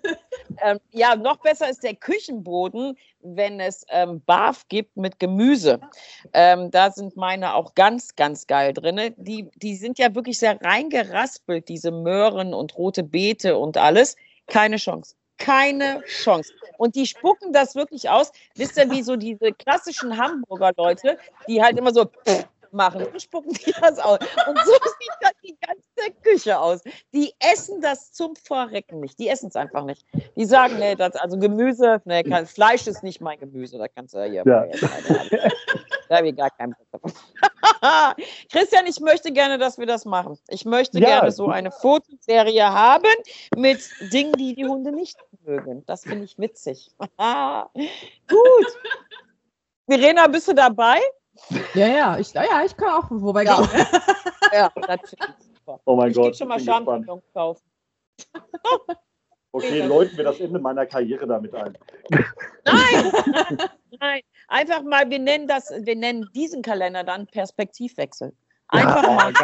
Noch besser ist der Küchenboden, wenn es Barf gibt mit Gemüse. Da sind meine auch ganz, ganz geil drin. Die sind ja wirklich sehr reingeraspelt, diese Möhren und rote Beete und alles. Keine Chance. Keine Chance. Und die spucken das wirklich aus. Wisst ihr, wie so diese klassischen Hamburger Leute, die halt immer so machen, so spucken die das aus. Und so sieht dann die ganze Küche aus. Die essen das zum Verrecken nicht. Die essen es einfach nicht. Die sagen, nee, also Gemüse, nee, Fleisch ist nicht mein Gemüse. Da kannst du hier mal jetzt da habe ich gar keinen Bock davon. Christian, ich möchte gerne, dass wir das machen. Ich möchte gerne so eine Fotoserie haben mit Dingen, die die Hunde nicht mögen. Das finde ich witzig. Gut. Verena, bist du dabei? Ja, ich kann auch vorbeigehen. Ja, das finde ich super. Oh mein Gott. Ich gehe schon mal Champignons kaufen. Okay, läuten wir das Ende meiner Karriere damit ein. Nein. Einfach mal, wir nennen diesen Kalender dann Perspektivwechsel. Einfach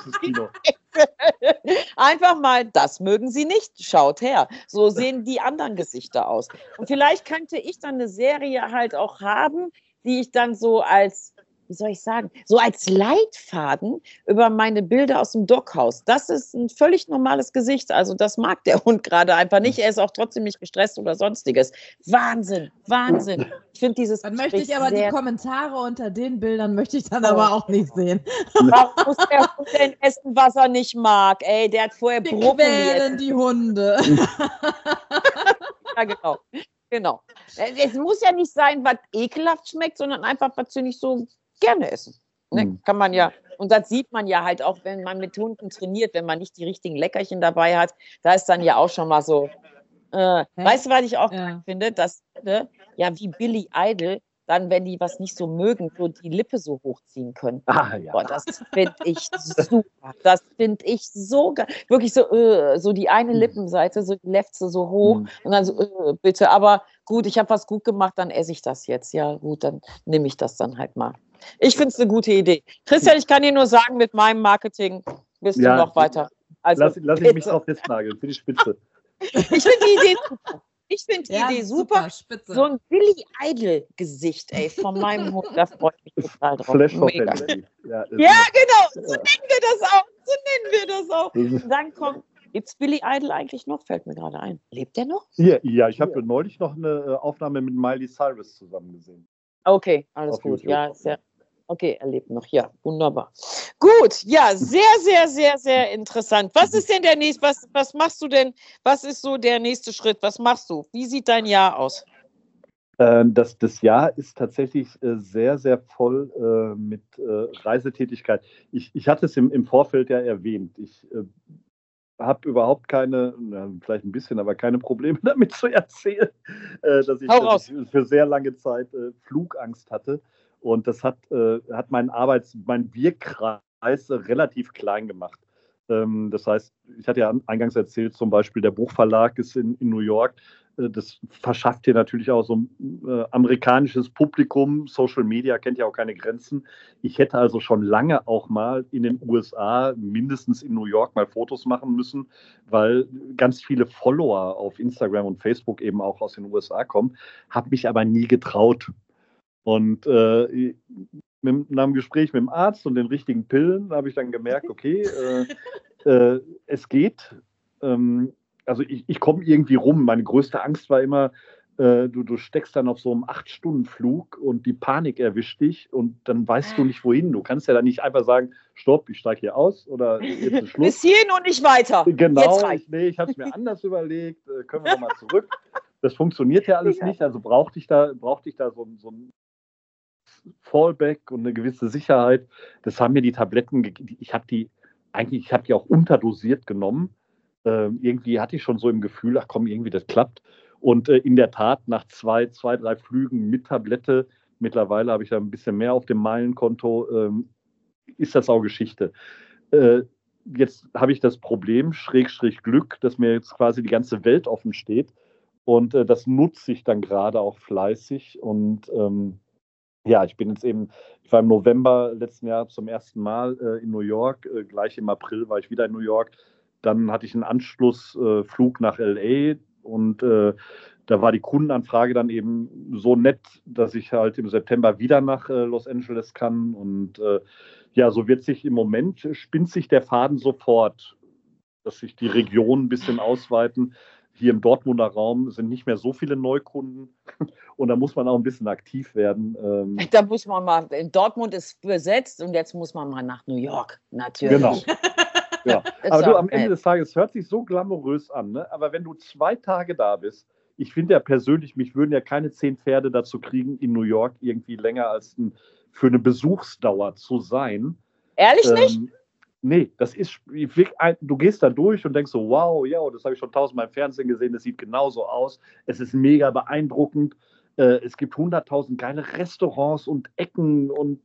Einfach mal, das mögen Sie nicht. Schaut her. So sehen die anderen Gesichter aus. Und vielleicht könnte ich dann eine Serie halt auch haben, die ich dann so als, wie soll ich sagen, so als Leitfaden über meine Bilder aus dem Doghaus. Das ist ein völlig normales Gesicht. Also das mag der Hund gerade einfach nicht. Er ist auch trotzdem nicht gestresst oder sonstiges. Wahnsinn. Ich finde dieses Dann möchte ich aber die Kommentare unter den Bildern möchte ich dann aber auch nicht sehen. Warum muss der Hund denn essen, was er nicht mag? Ey, der hat vorher Brokkoli essen. Die Hunde. Ja, genau. Es muss ja nicht sein, was ekelhaft schmeckt, sondern einfach, was sie nicht so gerne essen. Ne? Kann man ja, und das sieht man ja halt auch, wenn man mit Hunden trainiert, wenn man nicht die richtigen Leckerchen dabei hat, da ist dann ja auch schon mal so, Weißt du, was ich auch finde? Dass, wie Billy Idol, dann, wenn die was nicht so mögen, so die Lippe so hochziehen können. Boah, das finde ich super. Das finde ich so geil. Wirklich so die eine Lippenseite, so die Lefze so hoch und dann so, bitte. Aber gut, ich habe was gut gemacht, dann esse ich das jetzt. Ja gut, dann nehme ich das dann halt mal. Ich finde es eine gute Idee. Christian, ich kann dir nur sagen, mit meinem Marketing bist du noch weiter. Also, lass ich mich drauf festnageln, finde ich spitze. Ich finde die Idee super. Ich finde die Idee super. So ein Billy Idol-Gesicht, von meinem Hund, da freue ich mich total drauf. Flash Mega. Ja, genau. So nennen wir das auch. Und dann kommt, gibt's Billy Idol eigentlich noch? Fällt mir gerade ein. Lebt der noch? Ja, ich habe neulich noch eine Aufnahme mit Miley Cyrus zusammen gesehen. Okay, alles auf gut. YouTube. Ja, ist ja. Okay, er lebt noch. Ja, wunderbar. Gut, ja, sehr, sehr, sehr, sehr interessant. Was ist denn der nächste, was machst du denn, was ist so der nächste Schritt? Was machst du? Wie sieht dein Jahr aus? Das Jahr ist tatsächlich sehr, sehr voll mit Reisetätigkeit. Ich hatte es im Vorfeld ja erwähnt. Ich habe überhaupt keine, vielleicht ein bisschen, aber keine Probleme damit zu erzählen, dass ich für sehr lange Zeit Flugangst hatte. Und das hat meinen Wirkkreis relativ klein gemacht. Das heißt, ich hatte ja eingangs erzählt, zum Beispiel der Buchverlag ist in New York. Das verschafft hier natürlich auch so ein amerikanisches Publikum. Social Media kennt ja auch keine Grenzen. Ich hätte also schon lange auch mal in den USA, mindestens in New York, mal Fotos machen müssen, weil ganz viele Follower auf Instagram und Facebook eben auch aus den USA kommen, habe mich aber nie getraut. Und nach einem Gespräch mit dem Arzt und den richtigen Pillen habe ich dann gemerkt, okay, es geht. Also ich komme irgendwie rum. Meine größte Angst war immer, du steckst dann auf so einem 8-Stunden-Flug und die Panik erwischt dich und dann weißt du nicht, wohin. Du kannst ja dann nicht einfach sagen, stopp, ich steige hier aus oder jetzt ist Schluss. Bis hierhin und nicht weiter. Genau, ich habe es mir anders überlegt. Können wir nochmal zurück. Das funktioniert ja alles nicht. Also brauchte ich da so ein Fallback und eine gewisse Sicherheit. Das haben mir die Tabletten, ich habe die auch unterdosiert genommen. Irgendwie hatte ich schon so im Gefühl, ach komm, irgendwie das klappt. Und in der Tat, nach 3 Flügen mit Tablette, mittlerweile habe ich da ein bisschen mehr auf dem Meilenkonto, ist das auch Geschichte. Jetzt habe ich das Problem, / Glück, dass mir jetzt quasi die ganze Welt offen steht. Und das nutze ich dann gerade auch fleißig. Und ich war im November letzten Jahr zum ersten Mal in New York, gleich im April war ich wieder in New York. Dann hatte ich einen Anschlussflug nach L.A. und da war die Kundenanfrage dann eben so nett, dass ich halt im September wieder nach Los Angeles kann. Und so spinnt sich der Faden sofort, dass sich die Regionen ein bisschen ausweiten. Hier im Dortmunder Raum sind nicht mehr so viele Neukunden und da muss man auch ein bisschen aktiv werden. Da muss man mal, in Dortmund ist besetzt und jetzt muss man mal nach New York, natürlich. Genau. Ja. Aber du, am Ende des Tages, hört sich so glamourös an, ne? Aber wenn du 2 Tage da bist, ich finde ja persönlich, mich würden ja keine 10 Pferde dazu kriegen, in New York irgendwie länger als für eine Besuchsdauer zu sein. Ehrlich nicht? Nee, das ist, du gehst da durch und denkst so, wow, ja, das habe ich schon 1000-mal im Fernsehen gesehen, das sieht genauso aus, es ist mega beeindruckend, es gibt 100.000 geile Restaurants und Ecken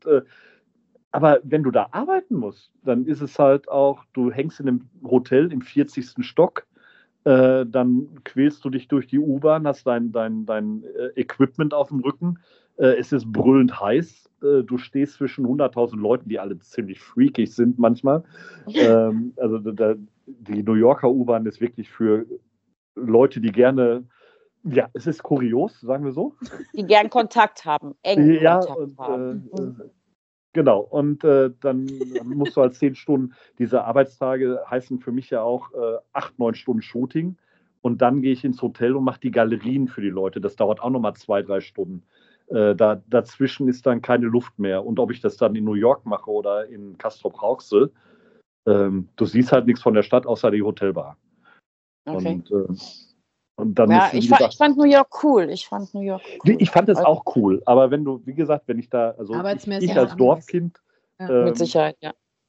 aber wenn du da arbeiten musst, dann ist es halt auch, du hängst in einem Hotel im 40. Stock, dann quälst du dich durch die U-Bahn, hast dein Equipment auf dem Rücken, es ist brüllend heiß, du stehst zwischen 100.000 Leuten, die alle ziemlich freakig sind manchmal. Also die New Yorker U-Bahn ist wirklich für Leute, die gerne, ja, es ist kurios, sagen wir so. Die gern Kontakt haben, engen Kontakt haben. Genau, und dann musst du halt 10 Stunden, diese Arbeitstage heißen für mich ja auch 8-9 Stunden Shooting und dann gehe ich ins Hotel und mache die Galerien für die Leute. Das dauert auch nochmal 2-3 Stunden. Dazwischen ist dann keine Luft mehr. Und ob ich das dann in New York mache oder in Castrop-Rauxel, du siehst halt nichts von der Stadt außer die Hotelbar. Okay. Und dann ich fand New York cool. Ich fand es auch cool. Aber wenn ich da, also ich als Dorfkind. Mit Sicherheit, ja.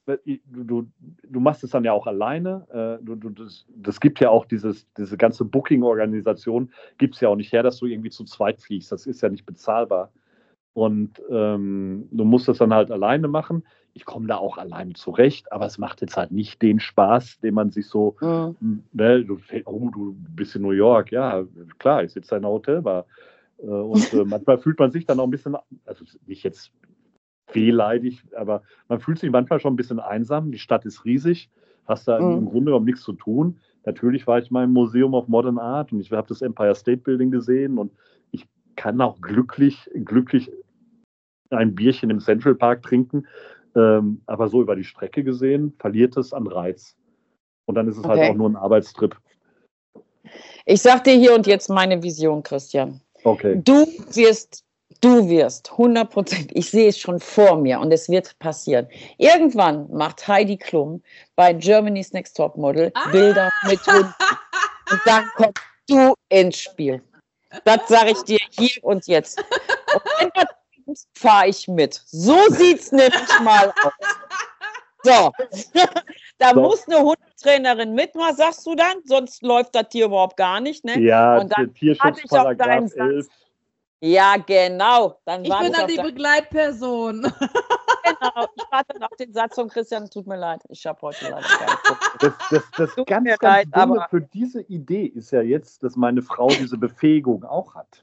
du machst es dann ja auch alleine. Das gibt ja auch diese ganze Booking-Organisation, gibt es ja auch nicht her, dass du irgendwie zu zweit fliegst. Das ist ja nicht bezahlbar. Und du musst das dann halt alleine machen. Ich komme da auch alleine zurecht, aber es macht jetzt halt nicht den Spaß, den man sich so, ne, du bist in New York, ja, klar, ich sitze in einer Hotelbar. Und manchmal fühlt man sich dann auch ein bisschen, also nicht jetzt wehleidig, aber man fühlt sich manchmal schon ein bisschen einsam. Die Stadt ist riesig, hast da im Grunde genommen nichts zu tun. Natürlich war ich mal im Museum of Modern Art und ich habe das Empire State Building gesehen und ich kann auch glücklich ein Bierchen im Central Park trinken, aber so über die Strecke gesehen verliert es an Reiz. Und dann ist es halt auch nur ein Arbeitstrip. Ich sag dir hier und jetzt meine Vision, Christian. Okay. Du wirst 100%, ich sehe es schon vor mir und es wird passieren. Irgendwann macht Heidi Klum bei Germany's Next Top Model Bilder mit Hunden und dann kommst du ins Spiel. Das sage ich dir hier und jetzt. Und wenn das fahre ich mit. So sieht's nämlich mal aus. So, da muss eine Hundetrainerin mitmachen, sagst du dann, sonst läuft das Tier überhaupt gar nicht. Ne? Ja, und dann Tierschutzparagraf 11. Ja, genau. Dann ich bin dann die Begleitperson. Genau, ich warte dann auf den Satz von Christian, tut mir leid, ich habe heute leider keine Das ganz Dumme für diese Idee ist ja jetzt, dass meine Frau diese Befähigung auch hat.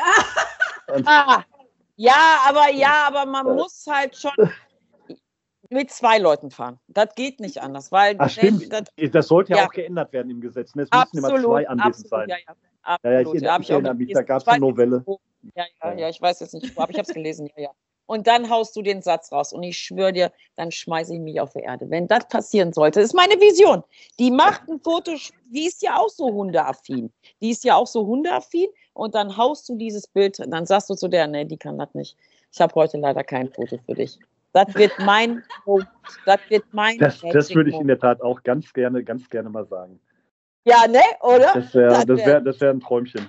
Ja, aber man muss halt schon mit 2 Leuten fahren. Das geht nicht anders. Weil, stimmt. Das sollte ja auch geändert werden im Gesetz. Es müssen immer 2 anwesend sein. Absolut. Ich erinnere mich, da gab es eine Novelle. Ja, ich weiß jetzt nicht, aber ich habe es gelesen. Ja. Und dann haust du den Satz raus. Und ich schwöre dir, dann schmeiße ich mich auf die Erde. Wenn das passieren sollte, ist meine Vision. Die macht ein Foto, die ist ja auch so hundeaffin. Und dann haust du dieses Bild, dann sagst du zu der, nee, die kann das nicht. Ich habe heute leider kein Foto für dich. Das wird mein Punkt. Das würde ich in der Tat auch ganz gerne mal sagen. Ja, ne, oder? Das wär ein Träumchen.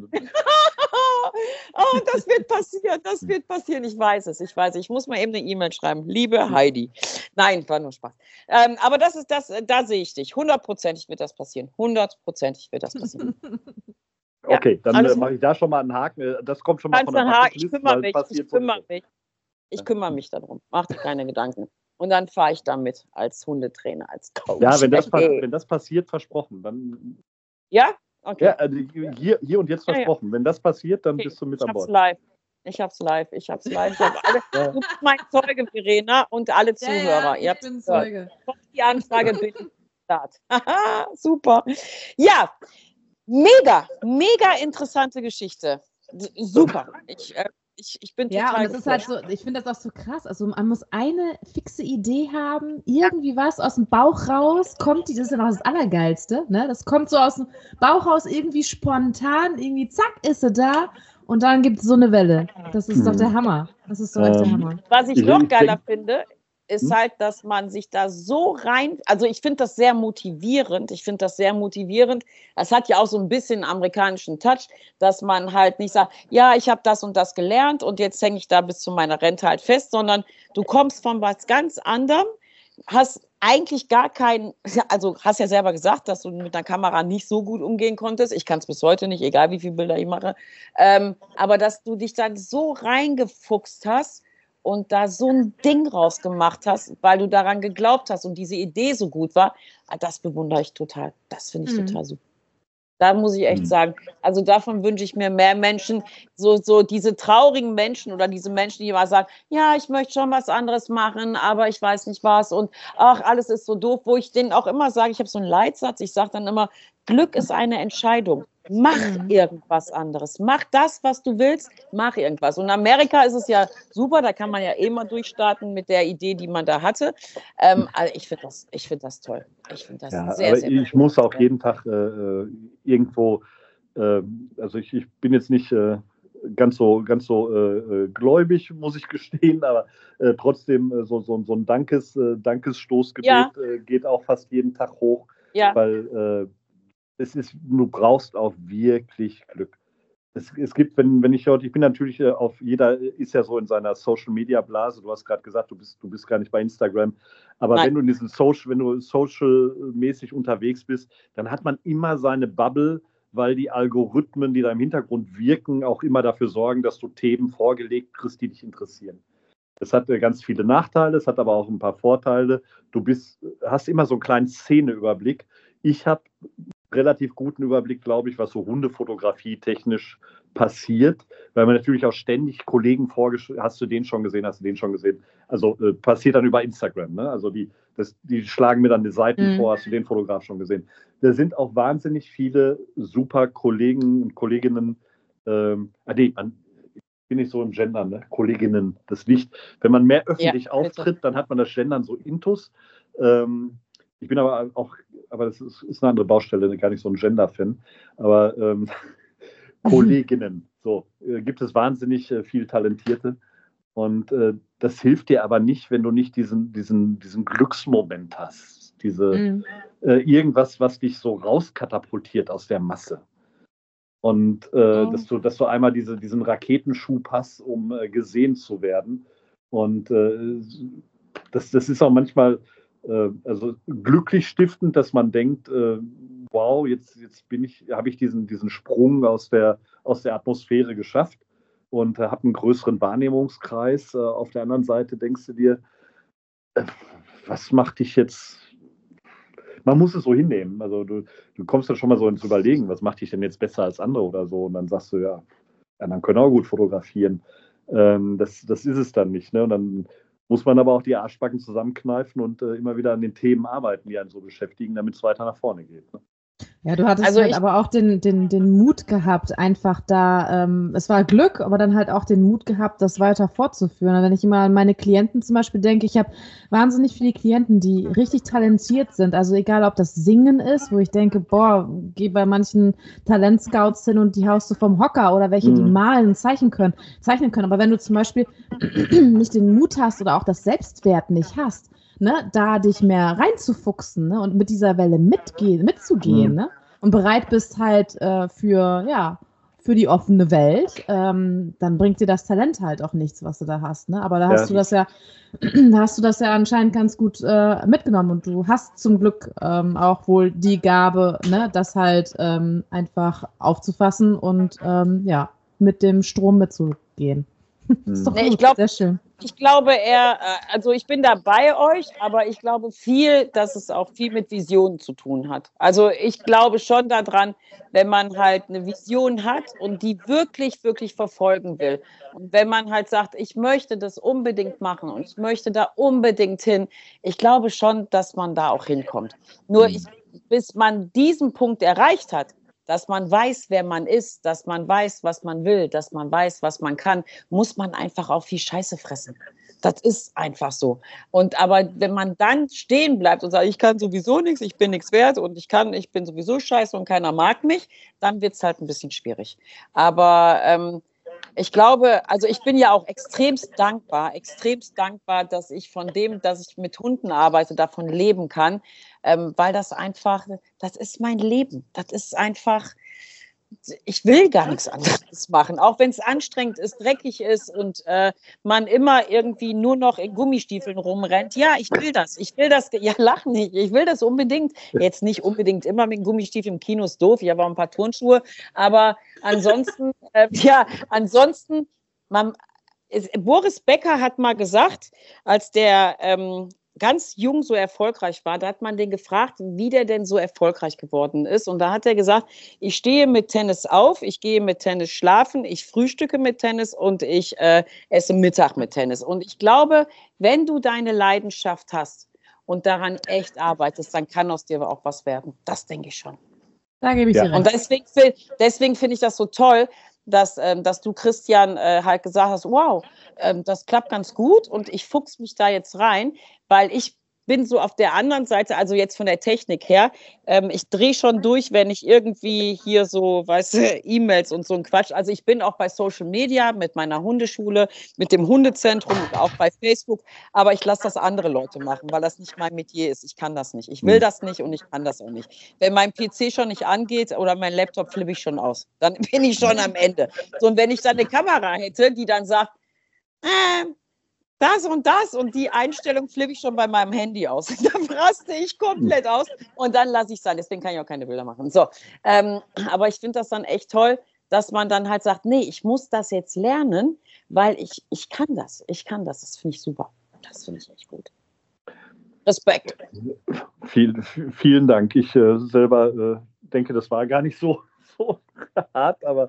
Oh, das wird passieren. Ich weiß es. Ich muss mal eben eine E-Mail schreiben. Liebe Heidi. Nein, war nur Spaß. Aber da sehe ich dich. 100%ig wird das passieren. 100%ig wird das passieren. Okay, dann mache ich da schon mal einen Haken. Das kommt schon mal von der Bucketlist. Ich kümmere mich darum. Mach dir keine Gedanken. Und dann fahre ich damit als Hundetrainer, als Coach. Ja, wenn das passiert, versprochen. Dann, ja? Okay. Ja, also hier und jetzt versprochen. Ja. Wenn das passiert, dann bist du mit an Bord. Ich hab's live. Ich habe alle. Du bist mein Zeuge, Verena, und alle Zuhörer. Ja, ich bin Zeuge. Die Anfrage bitte. Super. Ja, mega interessante Geschichte. Super. Ich bin total und das ist halt so, ich finde das auch so krass. Also man muss eine fixe Idee haben, irgendwie was aus dem Bauch raus, das ist ja noch das Allergeilste, ne? Das kommt so aus dem Bauch raus irgendwie spontan, irgendwie zack, ist sie da und dann gibt es so eine Welle. Das ist doch der Hammer. Das ist doch echt der Hammer. Was ich noch geiler finde, ist halt, dass man sich da so rein, also ich finde das sehr motivierend. Das hat ja auch so ein bisschen einen amerikanischen Touch, dass man halt nicht sagt, ja, ich habe das und das gelernt und jetzt hänge ich da bis zu meiner Rente halt fest, sondern du kommst von was ganz anderem, hast eigentlich gar keinen, also hast ja selber gesagt, dass du mit einer Kamera nicht so gut umgehen konntest. Ich kann es bis heute nicht, egal wie viele Bilder ich mache. Aber dass du dich dann so reingefuchst hast, und da so ein Ding rausgemacht hast, weil du daran geglaubt hast und diese Idee so gut war, das bewundere ich total. Das finde ich total super. Da muss ich echt sagen, also davon wünsche ich mir mehr Menschen, so diese traurigen Menschen oder diese Menschen, die immer sagen, ja, ich möchte schon was anderes machen, aber ich weiß nicht was und ach, alles ist so doof, wo ich denen auch immer sage, ich habe so einen Leitsatz, ich sage dann immer, Glück ist eine Entscheidung. Mach irgendwas anderes. Mach das, was du willst. Mach irgendwas. Und in Amerika ist es ja super, da kann man ja eh mal durchstarten mit der Idee, die man da hatte. Also ich finde das toll. Ich finde das sehr, aber sehr ich muss auch jeden Tag irgendwo, also ich bin jetzt nicht ganz so gläubig, muss ich gestehen, aber trotzdem so ein Dankesstoßgebet geht auch fast jeden Tag hoch, weil du brauchst auch wirklich Glück. Es gibt, wenn ich heute, ich bin natürlich jeder ist ja so in seiner Social-Media-Blase, du hast gerade gesagt, du bist gar nicht bei Instagram, aber Nein. wenn du social-mäßig unterwegs bist, dann hat man immer seine Bubble, weil die Algorithmen, die da im Hintergrund wirken, auch immer dafür sorgen, dass du Themen vorgelegt kriegst, die dich interessieren. Das hat ganz viele Nachteile, es hat aber auch ein paar Vorteile. Hast immer so einen kleinen Szeneüberblick. Ich habe relativ guten Überblick, glaube ich, was so Hundefotografie technisch passiert, weil man natürlich auch ständig Kollegen hast du den schon gesehen, also passiert dann über Instagram, ne? Also die schlagen mir dann die Seiten vor, hast du den Fotograf schon gesehen. Da sind auch wahnsinnig viele super Kollegen und Kolleginnen, ich bin nicht so im Gendern, ne? Kolleginnen, das Licht. Wenn man mehr öffentlich auftritt, dann hat man das Gendern so intus. Ich bin aber das ist eine andere Baustelle, gar nicht so ein Gender-Fan. Aber Kolleginnen, so gibt es wahnsinnig viel Talentierte. Und das hilft dir aber nicht, wenn du nicht diesen Glücksmoment hast. Irgendwas, was dich so rauskatapultiert aus der Masse. Und dass du einmal diesen Raketenschub hast, um gesehen zu werden. Und das ist auch manchmal also glücklich stiftend, dass man denkt, wow, jetzt habe ich diesen Sprung aus der Atmosphäre geschafft und habe einen größeren Wahrnehmungskreis. Auf der anderen Seite denkst du dir, was macht dich jetzt? Man muss es so hinnehmen. Also du kommst dann schon mal so ins Überlegen, was macht dich denn jetzt besser als andere oder so? Und dann sagst du, ja, dann können auch gut fotografieren. Das ist es dann nicht. Ne? Und dann muss man aber auch die Arschbacken zusammenkneifen und immer wieder an den Themen arbeiten, die einen so beschäftigen, damit es weiter nach vorne geht. Ne? Ja, du hattest aber auch den Mut gehabt, einfach da, es war Glück, aber dann halt auch den Mut gehabt, das weiter fortzuführen. Und wenn ich immer an meine Klienten zum Beispiel denke, ich habe wahnsinnig viele Klienten, die richtig talentiert sind. Also egal, ob das Singen ist, wo ich denke, boah, geh bei manchen Talentscouts hin und die haust du vom Hocker, oder welche, die malen und zeichnen können. Aber wenn du zum Beispiel nicht den Mut hast oder auch das Selbstwert nicht hast, ne, da dich mehr reinzufuchsen, ne, und mit dieser Welle mitzugehen, ne, und bereit bist halt für die offene Welt, dann bringt dir das Talent halt auch nichts, was du da hast, ne, aber da hast du das ja anscheinend ganz gut mitgenommen, und du hast zum Glück auch wohl die Gabe, ne, das halt einfach aufzufassen und mit dem Strom mitzugehen. Das ist doch gut, sehr schön. Ich glaube also ich bin da bei euch, aber ich glaube dass es auch viel mit Visionen zu tun hat. Also ich glaube schon daran, wenn man halt eine Vision hat und die wirklich, wirklich verfolgen will. Und wenn man halt sagt, ich möchte das unbedingt machen und ich möchte da unbedingt hin, ich glaube schon, dass man da auch hinkommt. Nur bis man diesen Punkt erreicht hat, dass man weiß, wer man ist, dass man weiß, was man will, dass man weiß, was man kann, muss man einfach auch viel Scheiße fressen. Das ist einfach so. Aber wenn man dann stehen bleibt und sagt, ich kann sowieso nichts, ich bin nichts wert und ich bin sowieso scheiße und keiner mag mich, dann wird es halt ein bisschen schwierig. Aber ich glaube, also ich bin ja auch extremst dankbar, dass ich von dem, dass ich mit Hunden arbeite, davon leben kann, weil das ist mein Leben. Das ist einfach, ich will gar nichts anderes machen, auch wenn es anstrengend ist, dreckig ist und man immer irgendwie nur noch in Gummistiefeln rumrennt. Ja, ich will das, ja, lach nicht, ich will das unbedingt. Jetzt nicht unbedingt immer mit Gummistiefeln, im Kino ist doof, ich habe auch ein paar Turnschuhe, aber ansonsten, Boris Becker hat mal gesagt, als der ganz jung so erfolgreich war, da hat man den gefragt, wie der denn so erfolgreich geworden ist. Und da hat er gesagt, ich stehe mit Tennis auf, ich gehe mit Tennis schlafen, ich frühstücke mit Tennis und ich esse Mittag mit Tennis. Und ich glaube, wenn du deine Leidenschaft hast und daran echt arbeitest, dann kann aus dir auch was werden. Das denke ich schon. Da gebe ich dir recht. Und deswegen finde ich das so toll, dass du, Christian, halt gesagt hast, wow, das klappt ganz gut und ich fuchs mich da jetzt rein, weil ich bin so auf der anderen Seite, also jetzt von der Technik her, ich drehe schon durch, wenn ich irgendwie hier so, weißt du, E-Mails und so ein Quatsch. Also ich bin auch bei Social Media mit meiner Hundeschule, mit dem Hundezentrum, auch bei Facebook, aber ich lasse das andere Leute machen, weil das nicht mein Metier ist. Ich kann das nicht. Ich will das nicht und ich kann das auch nicht. Wenn mein PC schon nicht angeht oder mein Laptop, flippe ich schon aus. Dann bin ich schon am Ende. So, und wenn ich dann eine Kamera hätte, die dann sagt, das und die Einstellung flippe ich schon bei meinem Handy aus. Dann raste ich komplett aus und dann lasse ich es sein. Deswegen kann ich auch keine Bilder machen. So, aber ich finde das dann echt toll, dass man dann halt sagt, nee, ich muss das jetzt lernen, weil ich kann das. Das finde ich super. Das finde ich echt gut. Respekt. Vielen Dank. Ich selber denke, das war gar nicht so hart, aber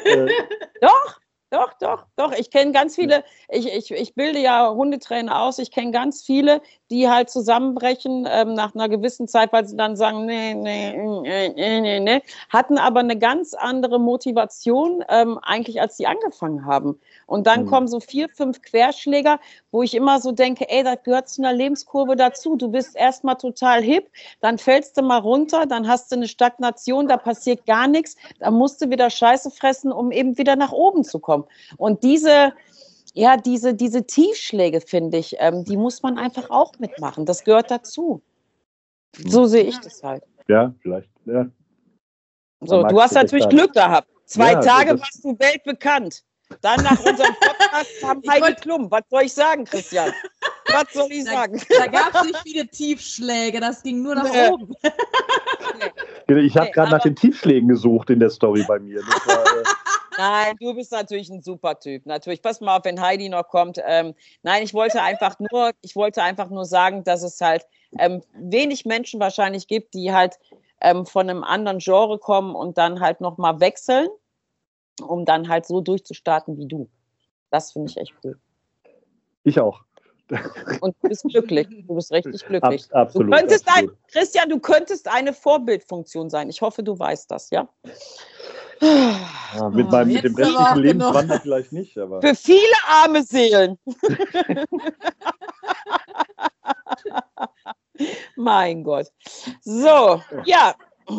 Doch. Ich kenne ganz viele, ich bilde ja Hundetrainer aus, ich kenne ganz viele, die halt zusammenbrechen nach einer gewissen Zeit, weil sie dann sagen, nee, hatten aber eine ganz andere Motivation eigentlich, als sie angefangen haben. Und dann kommen so 4, 5 Querschläger, wo ich immer so denke, ey, das gehört zu einer Lebenskurve dazu. Du bist erstmal total hip, dann fällst du mal runter, dann hast du eine Stagnation, da passiert gar nichts, dann musst du wieder Scheiße fressen, um eben wieder nach oben zu kommen. Und diese Tiefschläge, finde ich, die muss man einfach auch mitmachen. Das gehört dazu. So sehe ich das halt. Ja, vielleicht. Ja. So, du hast natürlich Glück gehabt. 2 Tage warst du weltbekannt. Dann nach unserem Podcast kam Heidi Klum. Was soll ich sagen, Christian? Was soll ich sagen? Da gab es nicht viele Tiefschläge, das ging nur nach oben. Ich habe gerade nach den Tiefschlägen gesucht in der Story bei mir. Das war, Nein, du bist natürlich ein super Typ. Natürlich, pass mal auf, wenn Heidi noch kommt. Nein, ich wollte einfach nur sagen, dass es halt wenig Menschen wahrscheinlich gibt, die halt von einem anderen Genre kommen und dann halt nochmal wechseln, um dann halt so durchzustarten wie du. Das finde ich echt cool. Ich auch. Und du bist glücklich. Du bist richtig glücklich. Absolut. Christian, du könntest eine Vorbildfunktion sein. Ich hoffe, du weißt das, ja? Ja, mit dem restlichen Lebenswandel vielleicht nicht, aber. Für viele arme Seelen. Mein Gott. So, ja.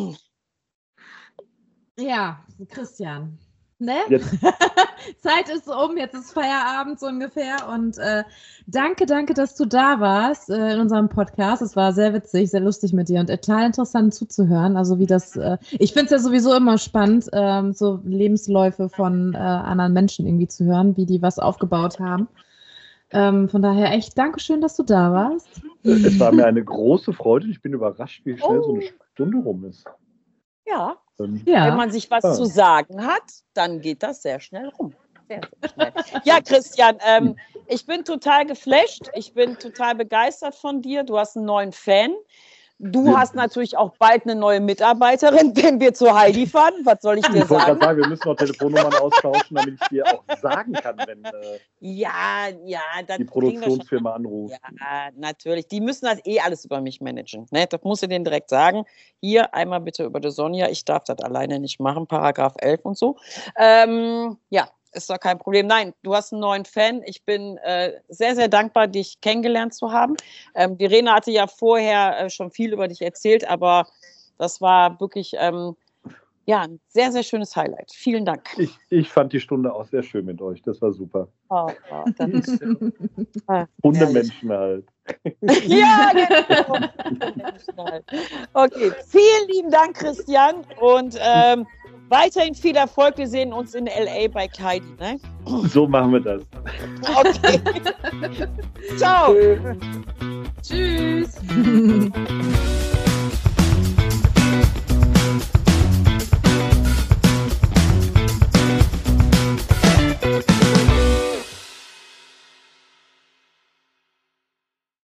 Ja, Christian. Ne? Zeit ist um, jetzt ist Feierabend so ungefähr und danke, dass du da warst in unserem Podcast. Es war sehr witzig, sehr lustig mit dir und total interessant zuzuhören. Also wie das, ich finde es ja sowieso immer spannend, so Lebensläufe von anderen Menschen irgendwie zu hören, wie die was aufgebaut haben. Von daher echt Dankeschön, dass du da warst. Es war mir eine große Freude. Ich bin überrascht, wie schnell so eine Stunde rum ist. Ja. Wenn man sich was zu sagen hat, dann geht das sehr schnell rum. Sehr, sehr schnell. Ja, Christian, ich bin total geflasht. Ich bin total begeistert von dir. Du hast einen neuen Fan. Du hast natürlich auch bald eine neue Mitarbeiterin, wenn wir zu Heidi fahren. Was soll ich dir sagen? Ich wollte gerade sagen, wir müssen noch Telefonnummern austauschen, damit ich dir auch sagen kann, wenn die Produktionsfirma anruft. Ja, natürlich. Die müssen das alles über mich managen. Ne? Das muss ich denen direkt sagen. Hier einmal bitte über die Sonja. Ich darf das alleine nicht machen. Paragraph 11 und so. Ja. Ist doch kein Problem. Nein, du hast einen neuen Fan. Ich bin sehr, sehr dankbar, dich kennengelernt zu haben. Verena hatte ja vorher schon viel über dich erzählt, aber das war wirklich ein sehr, sehr schönes Highlight. Vielen Dank. Ich fand die Stunde auch sehr schön mit euch. Das war super. Oh, das ist schön. Hundemenschen halt. Ja, genau. Okay, vielen lieben Dank, Christian. Und weiterhin viel Erfolg. Wir sehen uns in L.A. bei Heidi. Ne? So machen wir das. Okay. Ciao. Tschüss.